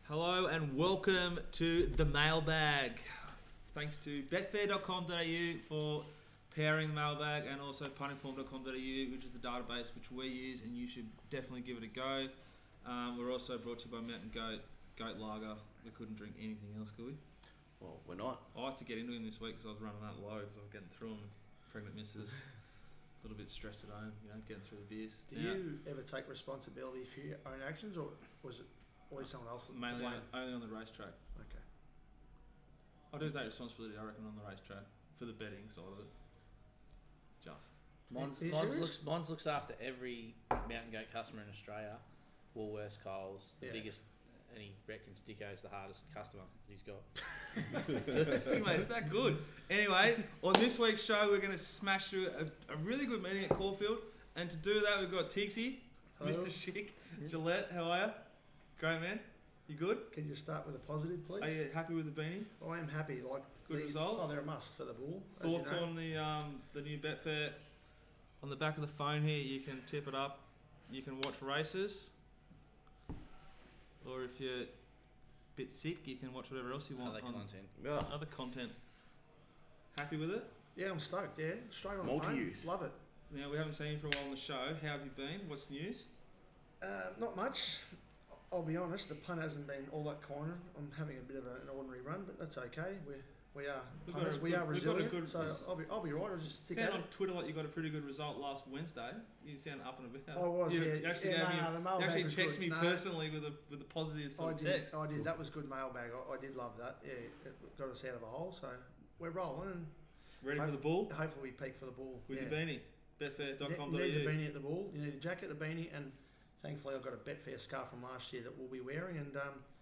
Hello and welcome to the mailbag. Thanks to betfair.com.au for powering the mailbag, and also puninform.com.au, which is the database which we use, and you should definitely give it a go. We're also brought to you by Mountain Goat Lager. We couldn't drink anything else, could we? Well, we're not. I had to get into him this week because I was running that low because I was getting through them. Pregnant missus, a little bit stressed at home, getting through the beers. Do you ever take responsibility for your own actions, or was it always someone else? Mainly only on the racetrack. Okay. I do take responsibility, I reckon, on the racetrack for the betting side of it. Mons looks after every Mountain Goat customer in Australia. Woolworths, Coles, the biggest, and he reckons Dicko's the hardest customer he's got. Interesting, mate. It's that good. Anyway, on this week's show, we're going to smash through a really good meeting at Caulfield, and to do that, we've got Tixie, Mr. Chic, Gillette. How are you? Great, man. You good? Can you start with a positive, please? Are you happy with the beanie? I am happy. Good result. Oh, they're a must for the bull. Thoughts on the new Betfair? On the back of the phone here, you can tip it up. You can watch races, or if you're a bit sick, you can watch whatever else you want. Other content. Happy with it? Yeah, I'm stoked. Yeah, straight on Multi-use. Love it. Now, we haven't seen you for a while on the show. How have you been? What's news? Not much. I'll be honest. The punt hasn't been all that kind. I'm having a bit of an ordinary run, but that's okay. We are punters. We are resilient. I'll be right. I'll just stick sound at on Twitter like you got a pretty good result last Wednesday. You sound up and about. I was. You yeah. actually You actually texted me personally with a positive sort of text. I did. That was good mailbag. I did love that. Yeah, it got us out of a hole. So we're rolling. And ready for the bull? Hopefully we peak for the bull. With your beanie. Betfair.com.au. You need the beanie at the bull. You need a jacket, a beanie, and thankfully I've got a Betfair scarf from last year that we'll be wearing. And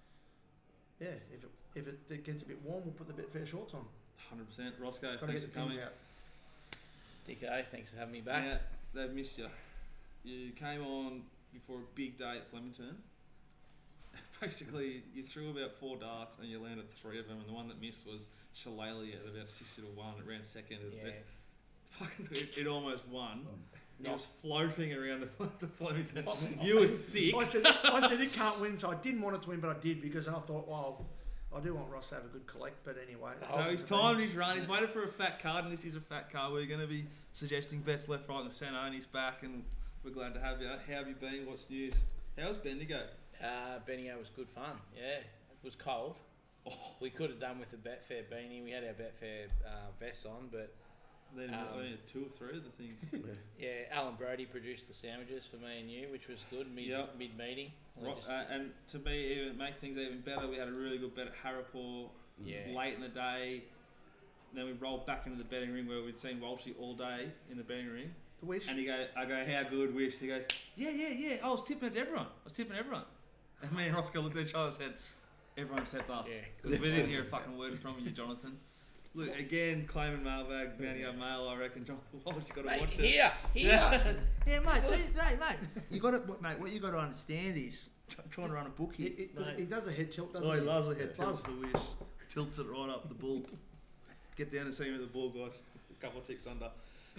if it gets a bit warm, we'll put the Betfair shorts on. 100%. Roscoe, thanks for coming. Dicko, thanks for having me back. Yeah, they've missed you. You came on before a big day at Flemington. Basically, you threw about 4 darts and you landed 3 of them, and the one that missed was Shillelagh at about 60-1. It ran second. It almost won. He was floating around the Flemington. You were sick. I said it can't win, so I didn't want it to win, but I did because I thought, well, I do want Ross to have a good collect, but anyway. So he's timed his run. He's waited for a fat card, and this is a fat card. We're going to be suggesting bets left, right, and centre, and he's back, and we're glad to have you. How have you been? What's news? How's Bendigo? Bendigo was good fun. Yeah, it was cold. Oh. We could have done with a Betfair beanie. We had our Betfair vests on, but then 2 or 3 of the things. Yeah, Alan Brody produced the sandwiches for me and you, which was good mid meeting. And to make things even better, we had a really good bet at Harapur late in the day. Then we rolled back into the betting ring where we'd seen Walshy all day in the betting ring. Wish. And I go, how good, Wish? He goes, yeah. I was tipping everyone. And me and Roscoe looked at each other and said, everyone except us. Because we didn't hear a fucking word from you, Jonathan. Look, again, claiming mailbag, Bounty Up Mail, I reckon Jonathan Walsh, you got to watch it. Here. Yeah, mate. You got to, mate. What you got to understand is trying to run a book here. He does a head tilt, doesn't he? He loves a head tilt for Wish. Tilts it right up the bull. Get down and see him at the bull, guys. A couple of ticks under.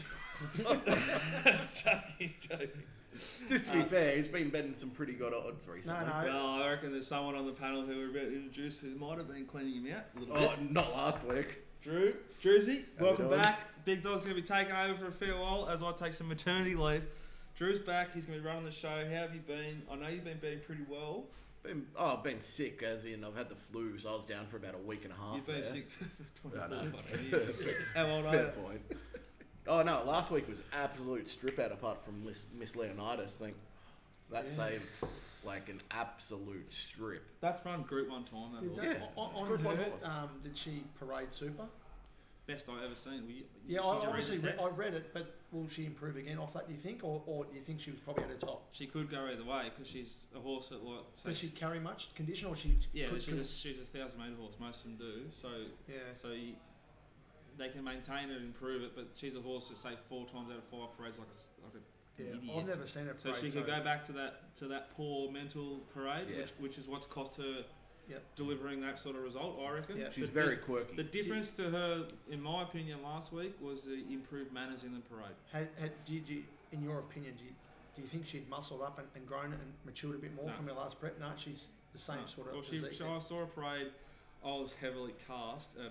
Joking. Just to be fair, he's been betting some pretty good odds recently. No. I reckon there's someone on the panel who we're about to introduce who might have been cleaning him out a little bit. Not last week. Drewsy, welcome back. Big Dog's going to be taking over for a fair while as I take some maternity leave. Drew's back. He's going to be running the show. How have you been? I know you've been betting pretty well. I've been sick, as in I've had the flu, so I was down for about a week and a half. You've been sick for 24 years. How old are you? Fair point. Oh no, last week was absolute strip out apart from Miss Leonidas. I think that saved like an absolute strip. That's run Group 1 time. On her, did she parade super? Best I've ever seen. I read it, but will she improve again off that, do you think? Or do you think she was probably at her top? She could go either way because she's a horse that Does she carry much condition, or she? Yeah, she's a 1,000-metre horse. Most of them do. So they can maintain it and improve it, but she's a horse that, say, 4 times out of 5 parades like an idiot. I've never seen her parade. So she could go back to that poor mental parade, which is what's cost her delivering that sort of result, I reckon. Yep. She's very quirky. The difference to her, in my opinion, last week was the improved manners in the parade. In your opinion, do do you think she'd muscled up and grown and matured a bit more from her last prep? No, she's the same sort of. Well, I saw a parade. I was heavily cast at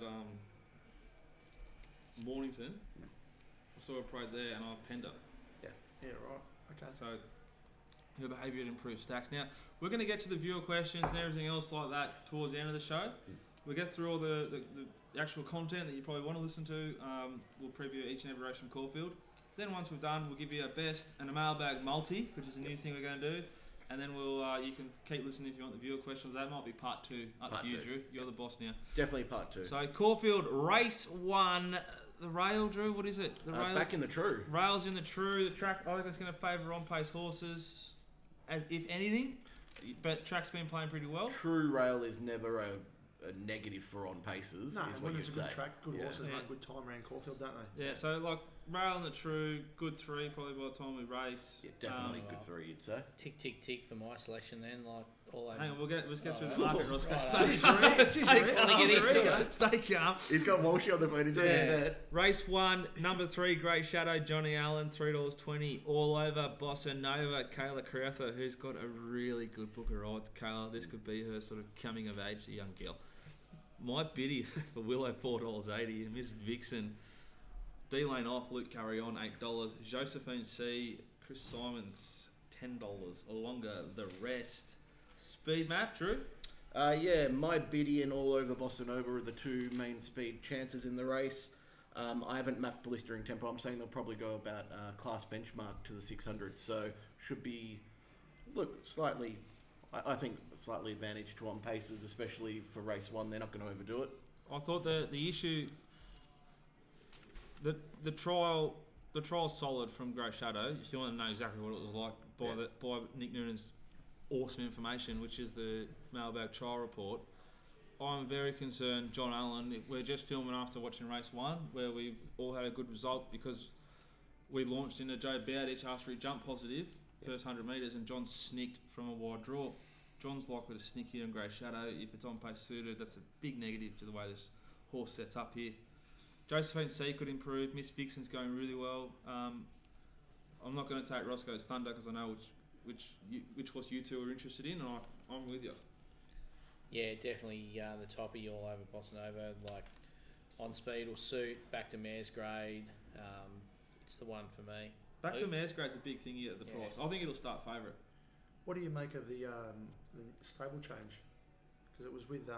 Mornington. I saw a parade there, and I penned her. Yeah, right. Okay. So her behaviour had improved stacks. Now we're going to get to the viewer questions and everything else like that towards the end of the show. We'll get through all the actual content that you probably want to listen to. We'll preview each and every race from Caulfield. Then once we're done, we'll give you a best and a mailbag multi, which is a new thing we're going to do. And then we'll you can keep listening if you want the viewer questions. That might be part 2. Up to you, Drew. You're the boss now. Definitely part 2. So Caulfield race 1. The rail, Drew. What is it? The rails back in the true. Rails in the true. The track, I think it's going to favour on-pace horses, as if anything. But track's been playing pretty well. True rail is never a negative for on paces. No, is when what it's a you'd good say. track, good horses make good time around Caulfield, don't they? Yeah, so like rail in the true, good 3 probably by the time we race. Yeah, definitely good 3, you'd say. Tick, tick, tick for my selection then, like all over. Hang on, let's get through the market, Roscoe. Stay calm. He's got Walshy on the phone, he's ready to bet. Race 1, number 3, Great Shadow, Johnny Allen, $3.20, all over Bossa Nova, Kayla Crowther, who's got a really good book of rides. Kayla, this could be her sort of coming of age, the young girl. My biddy for Willow, $4.80, and Miss Vixen, D-Lane off, Luke Curry on, $8, Josephine C, Chris Simons, $10, longer the rest. Speed map, Drew? My biddy and all over Bossa Nova are the 2 main speed chances in the race. I haven't mapped blistering tempo. I'm saying they'll probably go about class benchmark to the 600, so should be, slightly, I think slightly advantage to on paces, especially for race 1. They're not going to overdo it. I thought the issue, the trial's solid from Great Shadow. If you want to know exactly what it was like by Nick Noonan's awesome information, which is the mailbag trial report. I'm very concerned, John Allen. We're just filming after watching race 1, where we've all had a good result because we launched into Joe Bowditch after he jumped positive, first 100 metres, and John snicked from a wide draw. John's likely to snick here in Great Shadow. If it's on pace suited, that's a big negative to the way this horse sets up here. Josephine C could improve. Miss Vixen's going really well. I'm not going to take Roscoe's Thunder because I know which horse you two are interested in, and I'm with you. Yeah, definitely the toppy all over Bossa Nova. Like on speed will suit. Back to mare's grade. It's the one for me. Back to mare's grade's a big thing here at the price. I think it'll start favourite. What do you make of the stable change? Because it was with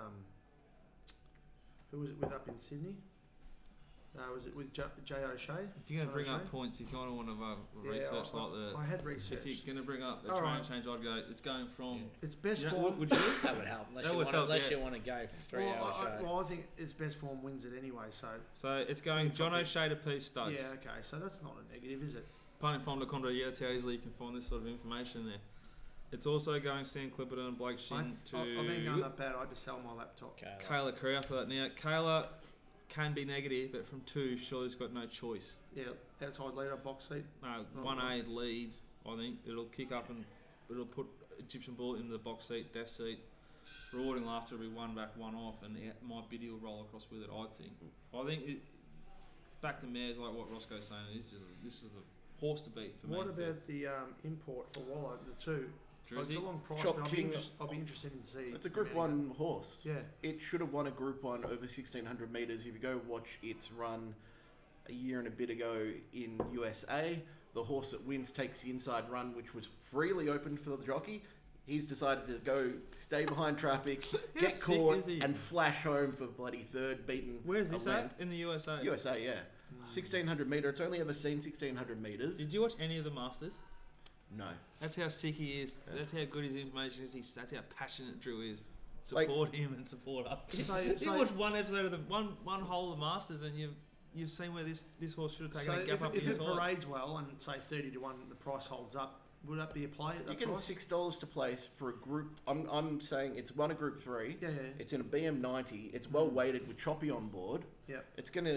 who was it with up in Sydney? Was it with Jay O'Shea? If you're going to bring up points, if you want to research I had research. If you're going to bring up a train change, I'd go. It's going from. It's best form. Would you? That would help. Unless you want to go 3 hours show. I think its best form wins it anyway. So it's going John O'Shea to Pete Stokes. Yeah. Okay. So that's not a negative, is it? Puninform.com.au. That's how easily you can find this sort of information there. It's also going Sam Clipperton and Blake Shin to. I've been going that bad. I had to sell my laptop. Kayla Crowther. Now Kayla can be negative, but from 2, Shirley's got no choice. Yeah, outside leader, box seat. No, 1A lead. I think it'll kick up and it'll put Egyptian Bullet into the box seat, death seat. Rewarding Laughter will be 1 back, 1 off, and my biddy will roll across with it. I think. Back to mares, like what Roscoe's saying. This is the horse to beat for me. What about the import for Wallow? The 2. It's a long price, Chop but King, I'll be interested in see. It's a Group 1 horse. Yeah. It should have won a Group 1 over 1,600 metres. If you go watch its run a year and a bit ago in USA, the horse that wins takes the inside run, which was freely opened for the jockey. He's decided to go stay behind traffic, get caught, and flash home for bloody 3rd, beaten. Where's this at? In the USA? USA, yeah. 1,600 metre. It's only ever seen 1,600 metres. Did you watch any of the Masters? No. That's how sick he is. Yeah. That's how good his information is. That's how passionate Drew is. Support him and support us. You watched one episode of the one whole of the Masters, and you've seen where this horse should have taken a gap up if inside. If it parades well and say 30 to 1, the price holds up. Would that be a play at that price? You get $6 to place for a group. I'm saying it's won a Group 3. Yeah. It's in a BM90. It's well weighted with Choppy on board. Yeah. It's gonna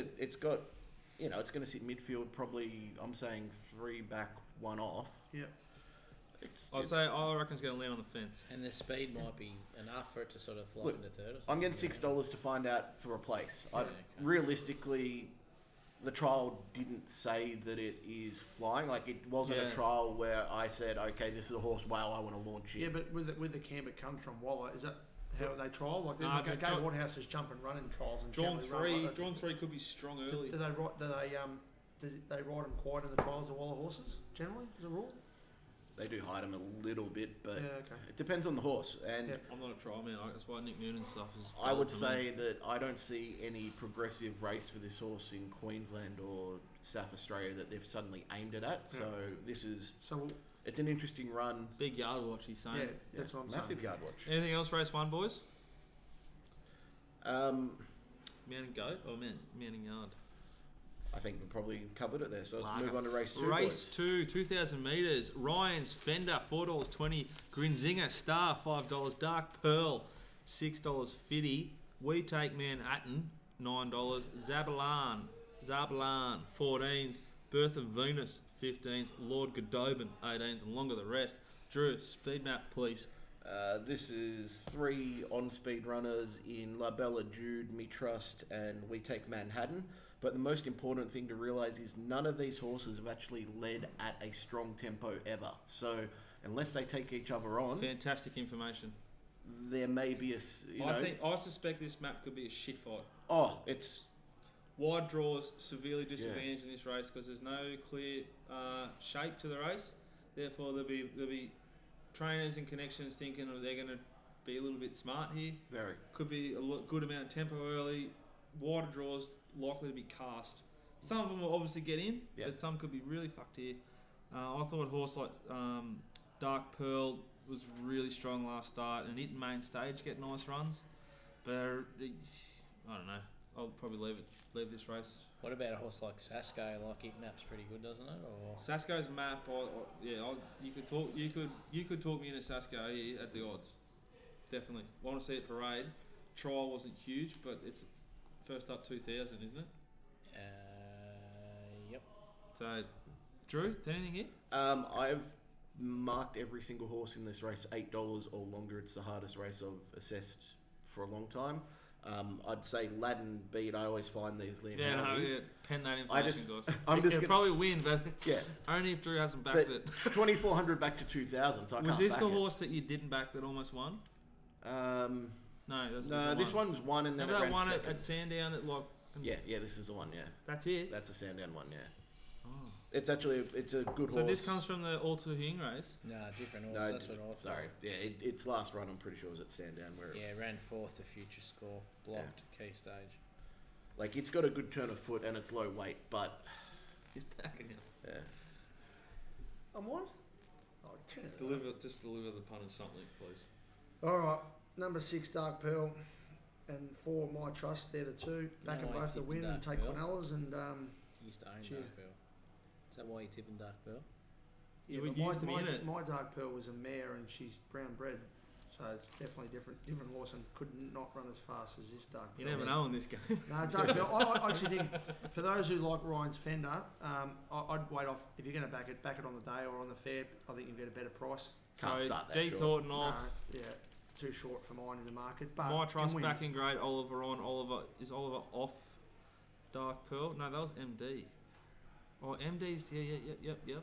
sit midfield probably. I'm saying 3 back, 1 off. Yeah. I reckon it's going to land on the fence. And the speed might be enough for it to sort of flop into 3rd. I'm getting $6 to find out for a place. Realistically, the trial didn't say that it is flying. Like, it wasn't a trial where I said, okay, this is a horse, wow, I want to launch it. Yeah, but with the camp it comes from Waller, is that how they trial? Like, Gay Waterhouse is jump and run in trials. And drawn three could be strong early. Do they ride them quiet in the trials of Waller horses, generally, as a rule? They do hide them a little bit, but okay. It depends on the horse. And I'm not a trial man. That's why Nick Noonan stuff is. I would say that I don't see any progressive race for this horse in Queensland or South Australia that they've suddenly aimed it at. So this is it's an interesting run. Big yard watch, he's saying. Yeah, that's what I'm saying. Massive yard watch. Anything else, race 1, boys? Mountain Goat or Mountain Yard? I think we probably covered it there. So let's move on to race 2. Race 2, 2,000 metres. Ryan's Fender, $4.20. Grinzinger Star, $5. Dark Pearl, $6.50. We Take Manhattan, $9. Zabalan, 14s. Birth of Venus, 15s. Lord Godobin, 18s. And longer the rest. Drew, speed map, please. This is 3 on-speed runners in La Bella Jude, Me Trust, and We Take Manhattan. But the most important thing to realise is none of these horses have actually led at a strong tempo ever. So unless they take each other on... Fantastic information. There may be I suspect this map could be a shit fight. Oh, it's... Wide draws severely disadvantaged in this race because there's no clear shape to the race. Therefore, there'll be trainers and connections thinking they're going to be a little bit smart here. Very. Could be a good amount of tempo early. Wider draws likely to be cast. Some of them will obviously get in, but some could be really fucked here. I thought a horse like Dark Pearl was really strong last start, and it in main stage get nice runs. But I don't know. I'll probably leave this race. What about a horse like Sasco? Like, it maps pretty good, doesn't it? Or Sasco's map, you could talk me into Sasco here at the odds. Definitely. I want to see it parade. Trial wasn't huge, but it's first up 2,000, isn't it? Yep. So, Drew, anything here? I've marked every single horse in this race $8 or longer. It's the hardest race I've assessed for a long time. I'd say Ladin beat. I always find these Liam Howleys. Pen that information, guys. He'll probably win, but only if Drew hasn't backed it. 2,400 back to 2,000, so I can't back it. Was this the horse that you didn't back that almost won? No, that's this one's one, and then that one second. at Sandown at like. Yeah, this is the one. Yeah, that's it. That's a Sandown one. Yeah. Oh. It's a good horse. So this comes from the All Too Hing race. No, different horse. That's what I thought. Sorry. Yeah, its last run I'm pretty sure was at Sandown where. Yeah, ran 4th to Future Score, blocked key stage. Like, it's got a good turn of foot and it's low weight, but. He's backing it. Yeah. I'm what? Deliver the punters something, please. All right, number 6 Dark Pearl, and 4 My Trust. They're the two. Back them both to win and take Quinellas and. You used to own Dark Pearl. Is that why you're tipping Dark Pearl? Yeah, but my Dark Pearl was a mare and she's brown bred, so it's definitely different horse and could not run as fast as this Dark Pearl. You never know in this game. No, Dark Pearl. I actually think for those who like Ryan's Fender, I'd wait off if you're going to back it on the day or on the fair. I think you can get a better price. Can't start that. D Thornton off. No, too short for mine in the market. But My Trust backing grade. Oliver on. Is Oliver off Dark Pearl? No, that was MD. Oh, MD's, yep.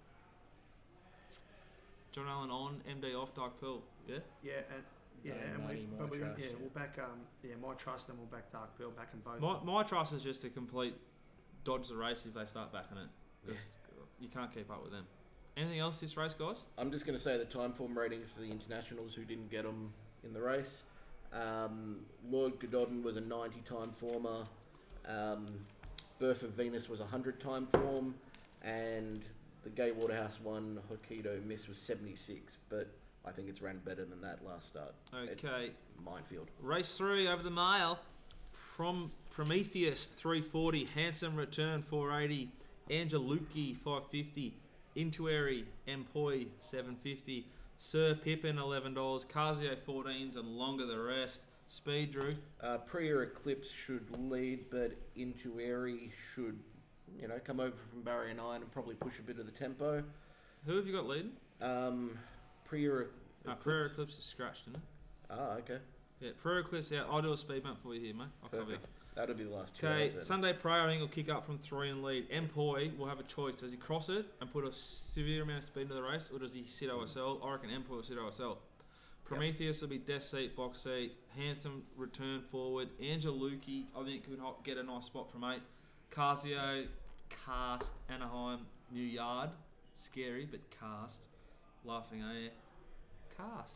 John Allen on, MD off, Dark Pearl, yeah? We'll back, My Trust, and we'll back Dark Pearl, back in both. My Trust is just a complete dodge the race if they start backing it, because you can't keep up with them. Anything else this race, guys? I'm just going to say the time form ratings for the internationals who didn't get them in the race. Lord Gododin was a 90 time former. Birth of Venus was 100-time form, and the Gay Waterhouse one, Hokkaido Miss, was 76, but I think it's ran better than that last start. Okay. Minefield. Race 3 over the mile. From Prometheus, 340. Handsome Return, 480. Angelucci, 550. Intuary, Employ, 750. Sir Pippin, $11. Casio, 14s, and longer the rest. Speed, Drew. Priya Eclipse should lead, but Intuary should, come over from barrier 9 and probably push a bit of the tempo. Who have you got leading? Priya Eclipse is scratched, isn't it? Ah, okay. Yeah, Priya Eclipse out. I'll do a speed map for you here, mate. I'll cover you. That'll be the last two. Okay, Sunday Prey I think will kick up from 3 and lead. Employ will have a choice. Does he cross it and put a severe amount of speed into the race, or does he sit OSL? I reckon Employ will sit OSL. Prometheus will be death seat, box seat. Handsome return forward. Angelucci I think could get a nice spot from 8. Casio, Cast, Anaheim, New Yard. Scary, but Cast. Laughing air. Cast.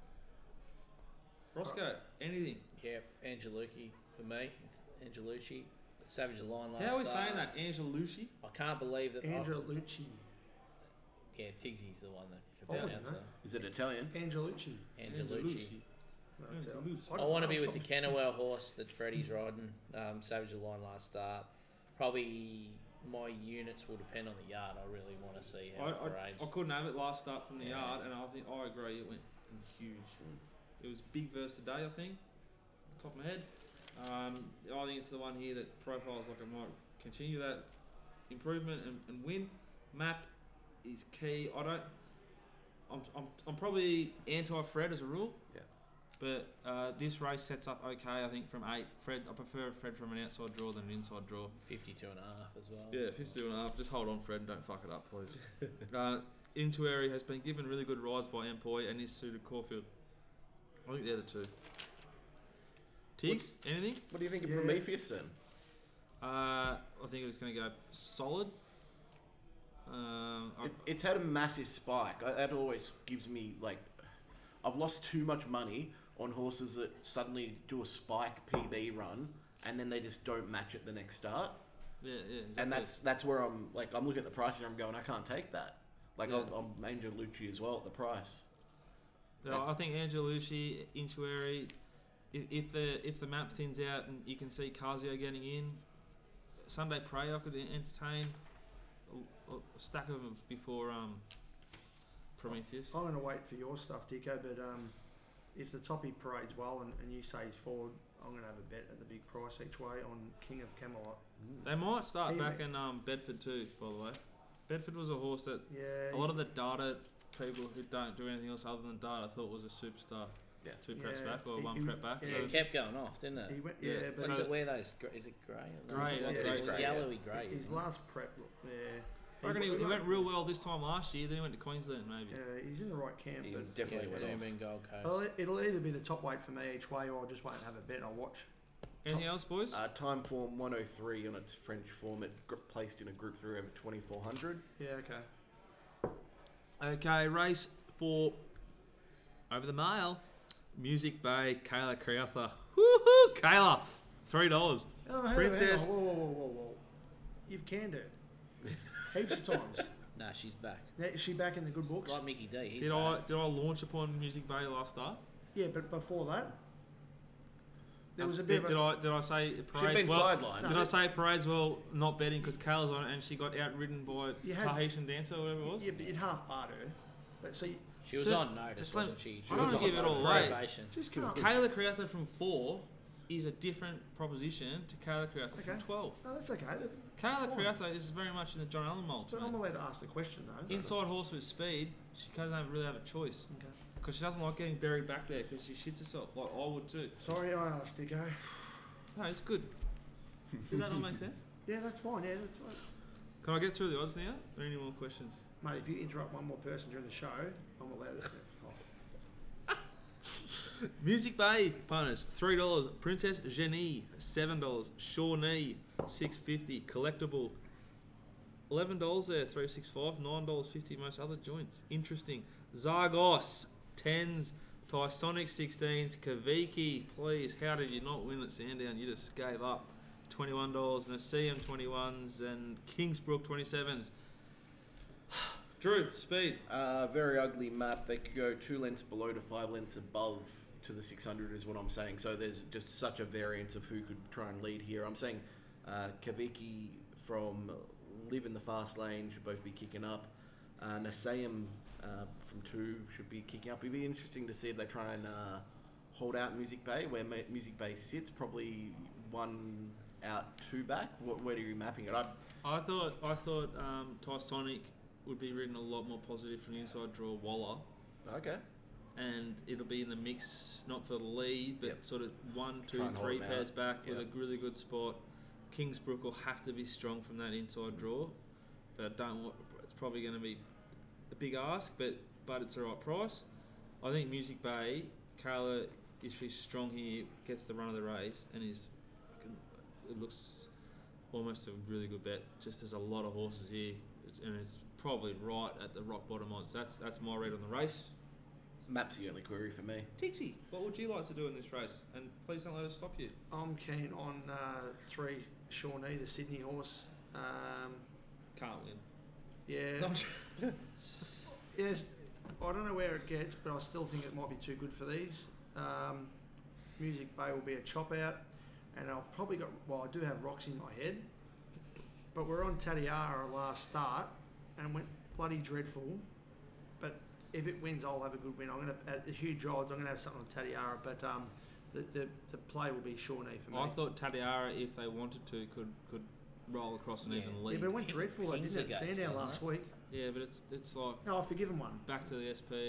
Roscoe, anything? Yep, Angelucci for me. Angelucci. Savage the line last How are we start. saying that? Angelucci? I can't believe that. Angelucci. Yeah, Tigsy's the one that Oh, could no. answer. Is it Italian? Angelucci. Angelucci. No, it's Angelucci. out. I want to be with the Kennewell horse that Freddie's riding. Savage the line last start. Probably my units will depend on the yard. I really want to see how it parades. I couldn't have it last start from the Yeah. yard, and I agree it went huge. It was big verse today, I think. Top of my head. I think it's the one here that profiles like it might continue that improvement and win. Map is key. I'm probably anti-Fred as a rule. Yeah. But this race sets up okay, I think, from 8. Fred, I prefer Fred from an outside draw than an inside draw. 52.5 as well. Yeah, 52.5. Just hold on, Fred, and don't fuck it up, please. Intuary has been given really good rise by Employ and is suited Caulfield. I think they're the two. Tiggs, anything? What do you think of Yeah. Prometheus then? I think it's going to go solid. It's had a massive spike. That always gives me like, I've lost too much money on horses that suddenly do a spike PB run and then they just don't match it the next start. Yeah, exactly. And that's where I'm looking at the price and I'm going, I can't take that. Like Yeah. I'm Angelucci as well at the price. No, I think Angelucci, Intuary, if the map thins out and you can see Casio getting in, Sunday Prey I could entertain a stack of them before Prometheus. I'm going to wait for your stuff, Dicko, but if the toppy parades well and you say he's forward, I'm going to have a bet at the big price each way on King of Camelot. They might start He back may- in Bedford too, by the way. Bedford was a horse that Yeah. a lot of the data people who don't do anything else other than data thought was a superstar. Yeah. 2 preps Yeah, back or he- 1 he- prep back. yeah, So It kept going off, didn't it? He went, Yeah, yeah, but What's so- it wear those? Is it grey? Grey, yeah, it is It's grey, yellowy grey. his isn't it? last prep, yeah. I reckon he went real well this time last year, then he went to Queensland maybe. Yeah, he's in the right camp, He but definitely went off. Doomben Gold Coast. it'll either be the top weight for me each way, or I'll just wait and have a bet and I'll watch. Anything else, boys? Time form 103 on its French form. It placed in a Group 3 over 2400. Yeah, okay. Okay, race 4 over the mile. Music Bay, Kayla Creatha. Woohoo! Kayla! $3. Oh, hang Princess- on, whoa. You've canned her. Heaps of times. Nah, she's back. Now, is she back in the good books? Like Mickey D. He's Did back. I launch upon Music Bay last start? Yeah, but before that, there was a bit did I say it She'd parades been well? sidelined. Did I say it parades well? Not betting because Kayla's on it and she got outridden by You had- Tahitian Dancer or whatever it was. Yeah, but you'd half part her. But see, She was So- on notice, just let- wasn't she? I don't was wanna give on it all notice. away. Probation. just can't. Kayla Creatha from 4 is a different proposition to Kayla Creatha from Okay. 12. No, that's okay. Kayla Fine. Creatha is very much in the John Allen mould. So mate. I'm allowed to ask the question though. Inside horse with speed, she doesn't really have a choice Okay. because she doesn't like getting buried back there because she shits herself like I would too. Sorry, I asked, Dicko. No, it's good. Does that not make sense? Yeah, that's fine. Yeah, that's fine. Can I get through the odds now? Or any more questions? Mate, if you interrupt one more person during the show, I'm allowed to. Music Bay punters $3. Princess Jenny $7. Shawnee $6.50. Collectible $11 there. $3.65. $9.50. Most other joints. Interesting. Zargos 10s. Tysonic 16s. Kaviki, please. How did you not win at Sandown? You just gave up. $21. Naseem 21s and Kingsbrook 27s. Drew, speed. Very ugly map. They could go 2 lengths below to 5 lengths above to the 600 is what I'm saying. So there's just such a variance of who could try and lead here. I'm saying Kaviki from Live in the Fast Lane should both be kicking up. Naseem from 2 should be kicking up. It'd be interesting to see if they try and hold out Music Bay, where Music Bay sits, probably 1 out, 2 back. Where are you mapping it? I thought Tysonic would be ridden a lot more positive from the inside draw Waller. Okay. and it'll be in the mix, not for the lead, but sort of 1, 2, 3 pairs back with a really good spot. Kingsbrook will have to be strong from that inside draw, but it's probably going to be a big ask, but it's the right price. I think Music Bay, Carla, if she's strong here, gets the run of the race, and it looks almost a really good bet. Just there's a lot of horses here, and it's probably right at the rock bottom odds. That's my read on the race. Map's the only query for me. Tixie, what would you like to do in this race? And please don't let us stop you. I'm keen on 3 Shawnee, the Sydney horse. Can't win. Yeah. Yes. I don't know where it gets, but I still think it might be too good for these. Music Bay will be a chop out, and I do have Rocks in my head, but we're on Tatiara last start, and went bloody dreadful. But if it wins, I'll have a good win. I'm going to, at the huge odds, I'm going to have something on Tatiara, but the play will be Shawnee for me. I thought Tatiara, if they wanted to, could roll across an even lead. Yeah, but it went dreadful. I didn't have Sandown last week. Yeah, but it's like... No, I've forgiven one. Back to the SP,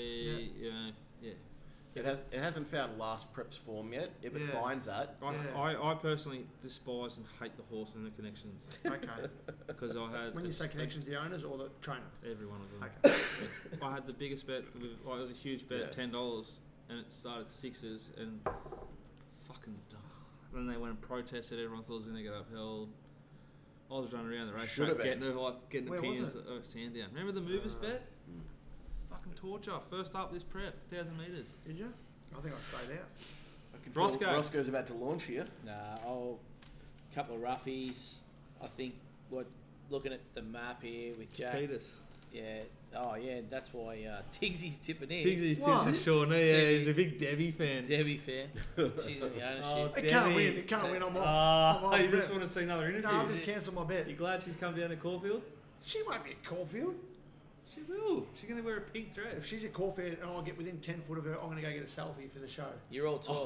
It hasn't found last preps form yet. If it finds that... I personally despise and hate the horse and the connections. Okay. Because I had... When you say connections, the owners or the trainer? Every one of them. Okay. I had the biggest bet, it was a huge bet, $10, and it started 6s, and fucking... Then they went and protested, everyone thought it was going to get upheld. I was running around the racetrack getting opinions of Sandown. Remember the movers bet? Fucking torture. First up this prep, 1,000 metres. Did you? I think I stayed out. Roscoe's about to launch here. Nah, couple of roughies. I think looking at the map here with Jack. Peters. Yeah. Oh yeah, that's why Tigsy's tipping in. Tigsy's tipping Shawnee. Yeah, he's a big Debbie fan. She's in the ownership. It can't win. It can't win. I'm off. You just want to see another interview? No, I'll just cancel my bet. You glad she's come down to Caulfield? She won't be at Caulfield. She will. She's going to wear a pink dress. If she's at Caulfield and I'll get within 10 foot of her, I'm going to go get a selfie for the show. You're all talk.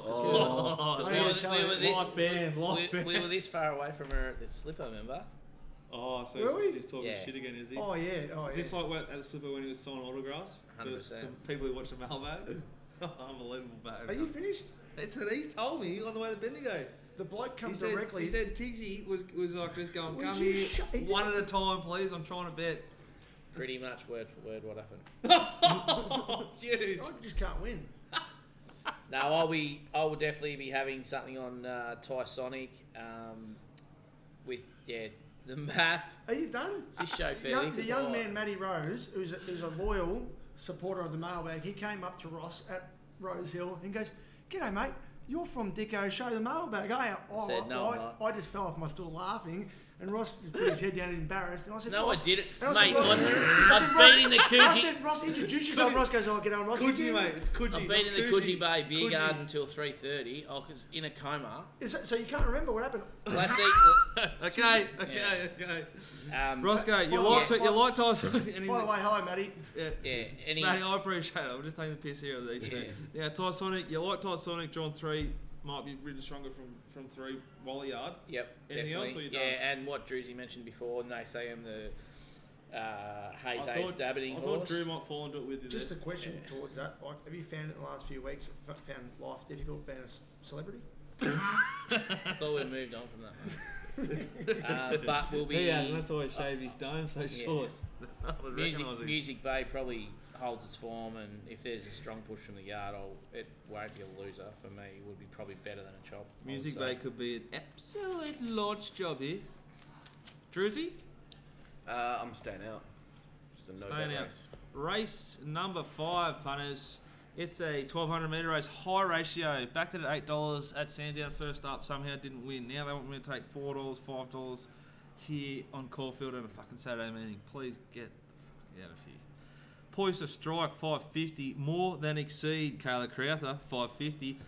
We were this far away from her at the Slipper, remember? Oh, so he's talking shit again, is he? Oh, yeah. Is this like at the Slipper when he was signing autographs? 100%. For people who watch the mailbag? Unbelievable bag. Are you finished? That's what he's told me on the way to Bendigo. The bloke comes directly. He said Tigsy was like just going, come here, one at a time, please. I'm trying to bet. Pretty much word for word what happened. Huge. I just can't win. No, I will definitely be having something on Tysonic with the map. Are you done? Is this show fairly? The young man Matty Rose, who's a loyal supporter of the mailbag, he came up to Ross at Rose Hill and goes, "G'day mate, you're from Dicko Show the mailbag, are you?" I just fell off my stool laughing. And Ross put his head down embarrassed. And I said, no, Ross, I did it, mate. I'm beating the Coogee. I said, Ross, introduce yourself. Ross goes, "Oh, get on, Ross." Coogee, mate. It's Coogee. I'm beating the Coogee Bay Beer Garden until 3:30. I was in a coma. So you can't remember what happened? Classic. Okay. Roscoe, you like Tyson. By the way, hello, Matty. Matty, I appreciate it. I'm just taking the piss here of these two. Yeah, Tysonic, you like Tysonic, drawn 3. Might be really stronger from 3 Wally Yard. Yep, anything definitely. Else, or you done? And what Druzy mentioned before, and they say I'm the Hayes Dabbiting horse. I thought Drew might fall into it with you. Just a question towards that. Like, have you found it in the last few weeks, found life difficult being a celebrity? Thought we'd moved on from that one. But we'll be... He has, and that's why he shaved his dome so short. Music Bay probably holds its form, and if there's a strong push from the yard, it won't be a loser for me. It would be probably better than a chop. Music Bay could be an absolute launch job here. Druzy? I'm staying out. Just a no-bet race. Race number 5, punters. It's a 1,200 metre race, high ratio. Backed it at $8 at Sandown first up. Somehow didn't win. Now they want me to take $4, $5 here on Caulfield on a fucking Saturday meeting. Please get the fuck out of here. Poised to strike, $5.50. More than exceed, Kayla Crowther, $5.50.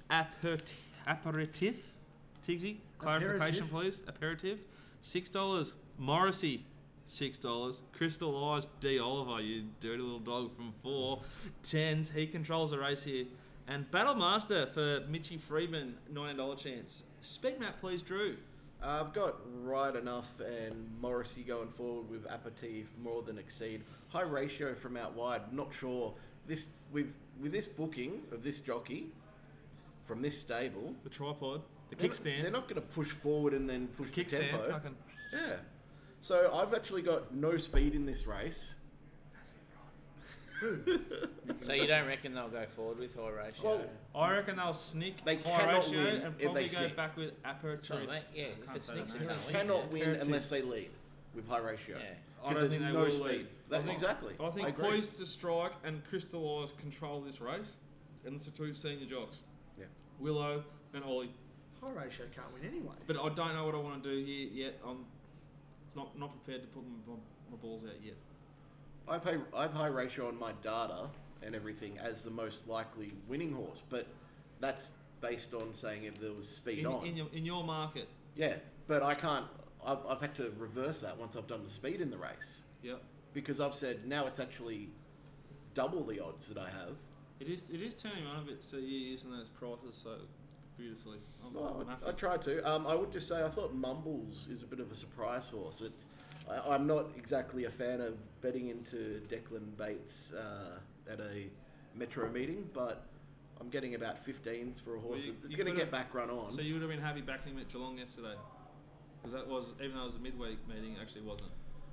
Aperitif. Tigsy, clarification please. Aperitif, $6. Morrissey, $6. Crystal Eyes, D. Oliver, you dirty little dog, from 4. 10s. He controls the race here. And Battle Master for Mitchie Friedman, $9 chance. Speed map, please, Drew. I've got Right Enough and Morrissey going forward with Aperitif, More Than Exceed. High ratio from out wide. Not sure. We've with this booking of this jockey from this stable, The tripod, the they're kickstand, not going to push forward and then push the kickstand. tempo. Fucking Yeah. So I've actually got no speed in this race. So you don't reckon they'll go forward with high ratio? Well, I reckon they'll sneak They high cannot ratio win and if probably they go sneak. back with Sorry, aperitif. mate. Yeah, I if can't it say sneaks, that it name. can't win. cannot win Aperitif. unless they lead with high ratio. Yeah. I Because don't there's think they no will speed. lead. That, I think- exactly. I think agree. poised to strike and crystallise control this race, and it's the two senior jocks. Yeah. Willow and Ollie. High ratio can't win anyway. But I don't know what I want to do here yet. I'm not prepared to put my balls out yet. I've high ratio on my data and everything as the most likely winning horse, but that's based on saying if there was speed on. In your market. Yeah, but I can't. I've had to reverse that once I've done the speed in the race Yep. because I've said now it's actually double the odds that I have. It is turning on a bit. So you're using those prices so beautifully. Well, I'm happy. I tried to. I would just say I thought Mumbles is a bit of a surprise horse. I'm not exactly a fan of betting into Declan Bates at a Metro meeting, but I'm getting about 15s for a horse. Well, It's you going to could've- get back run on. So you would have been happy backing him at Geelong yesterday, because that was, even though it was a midweek meeting, it actually wasn't.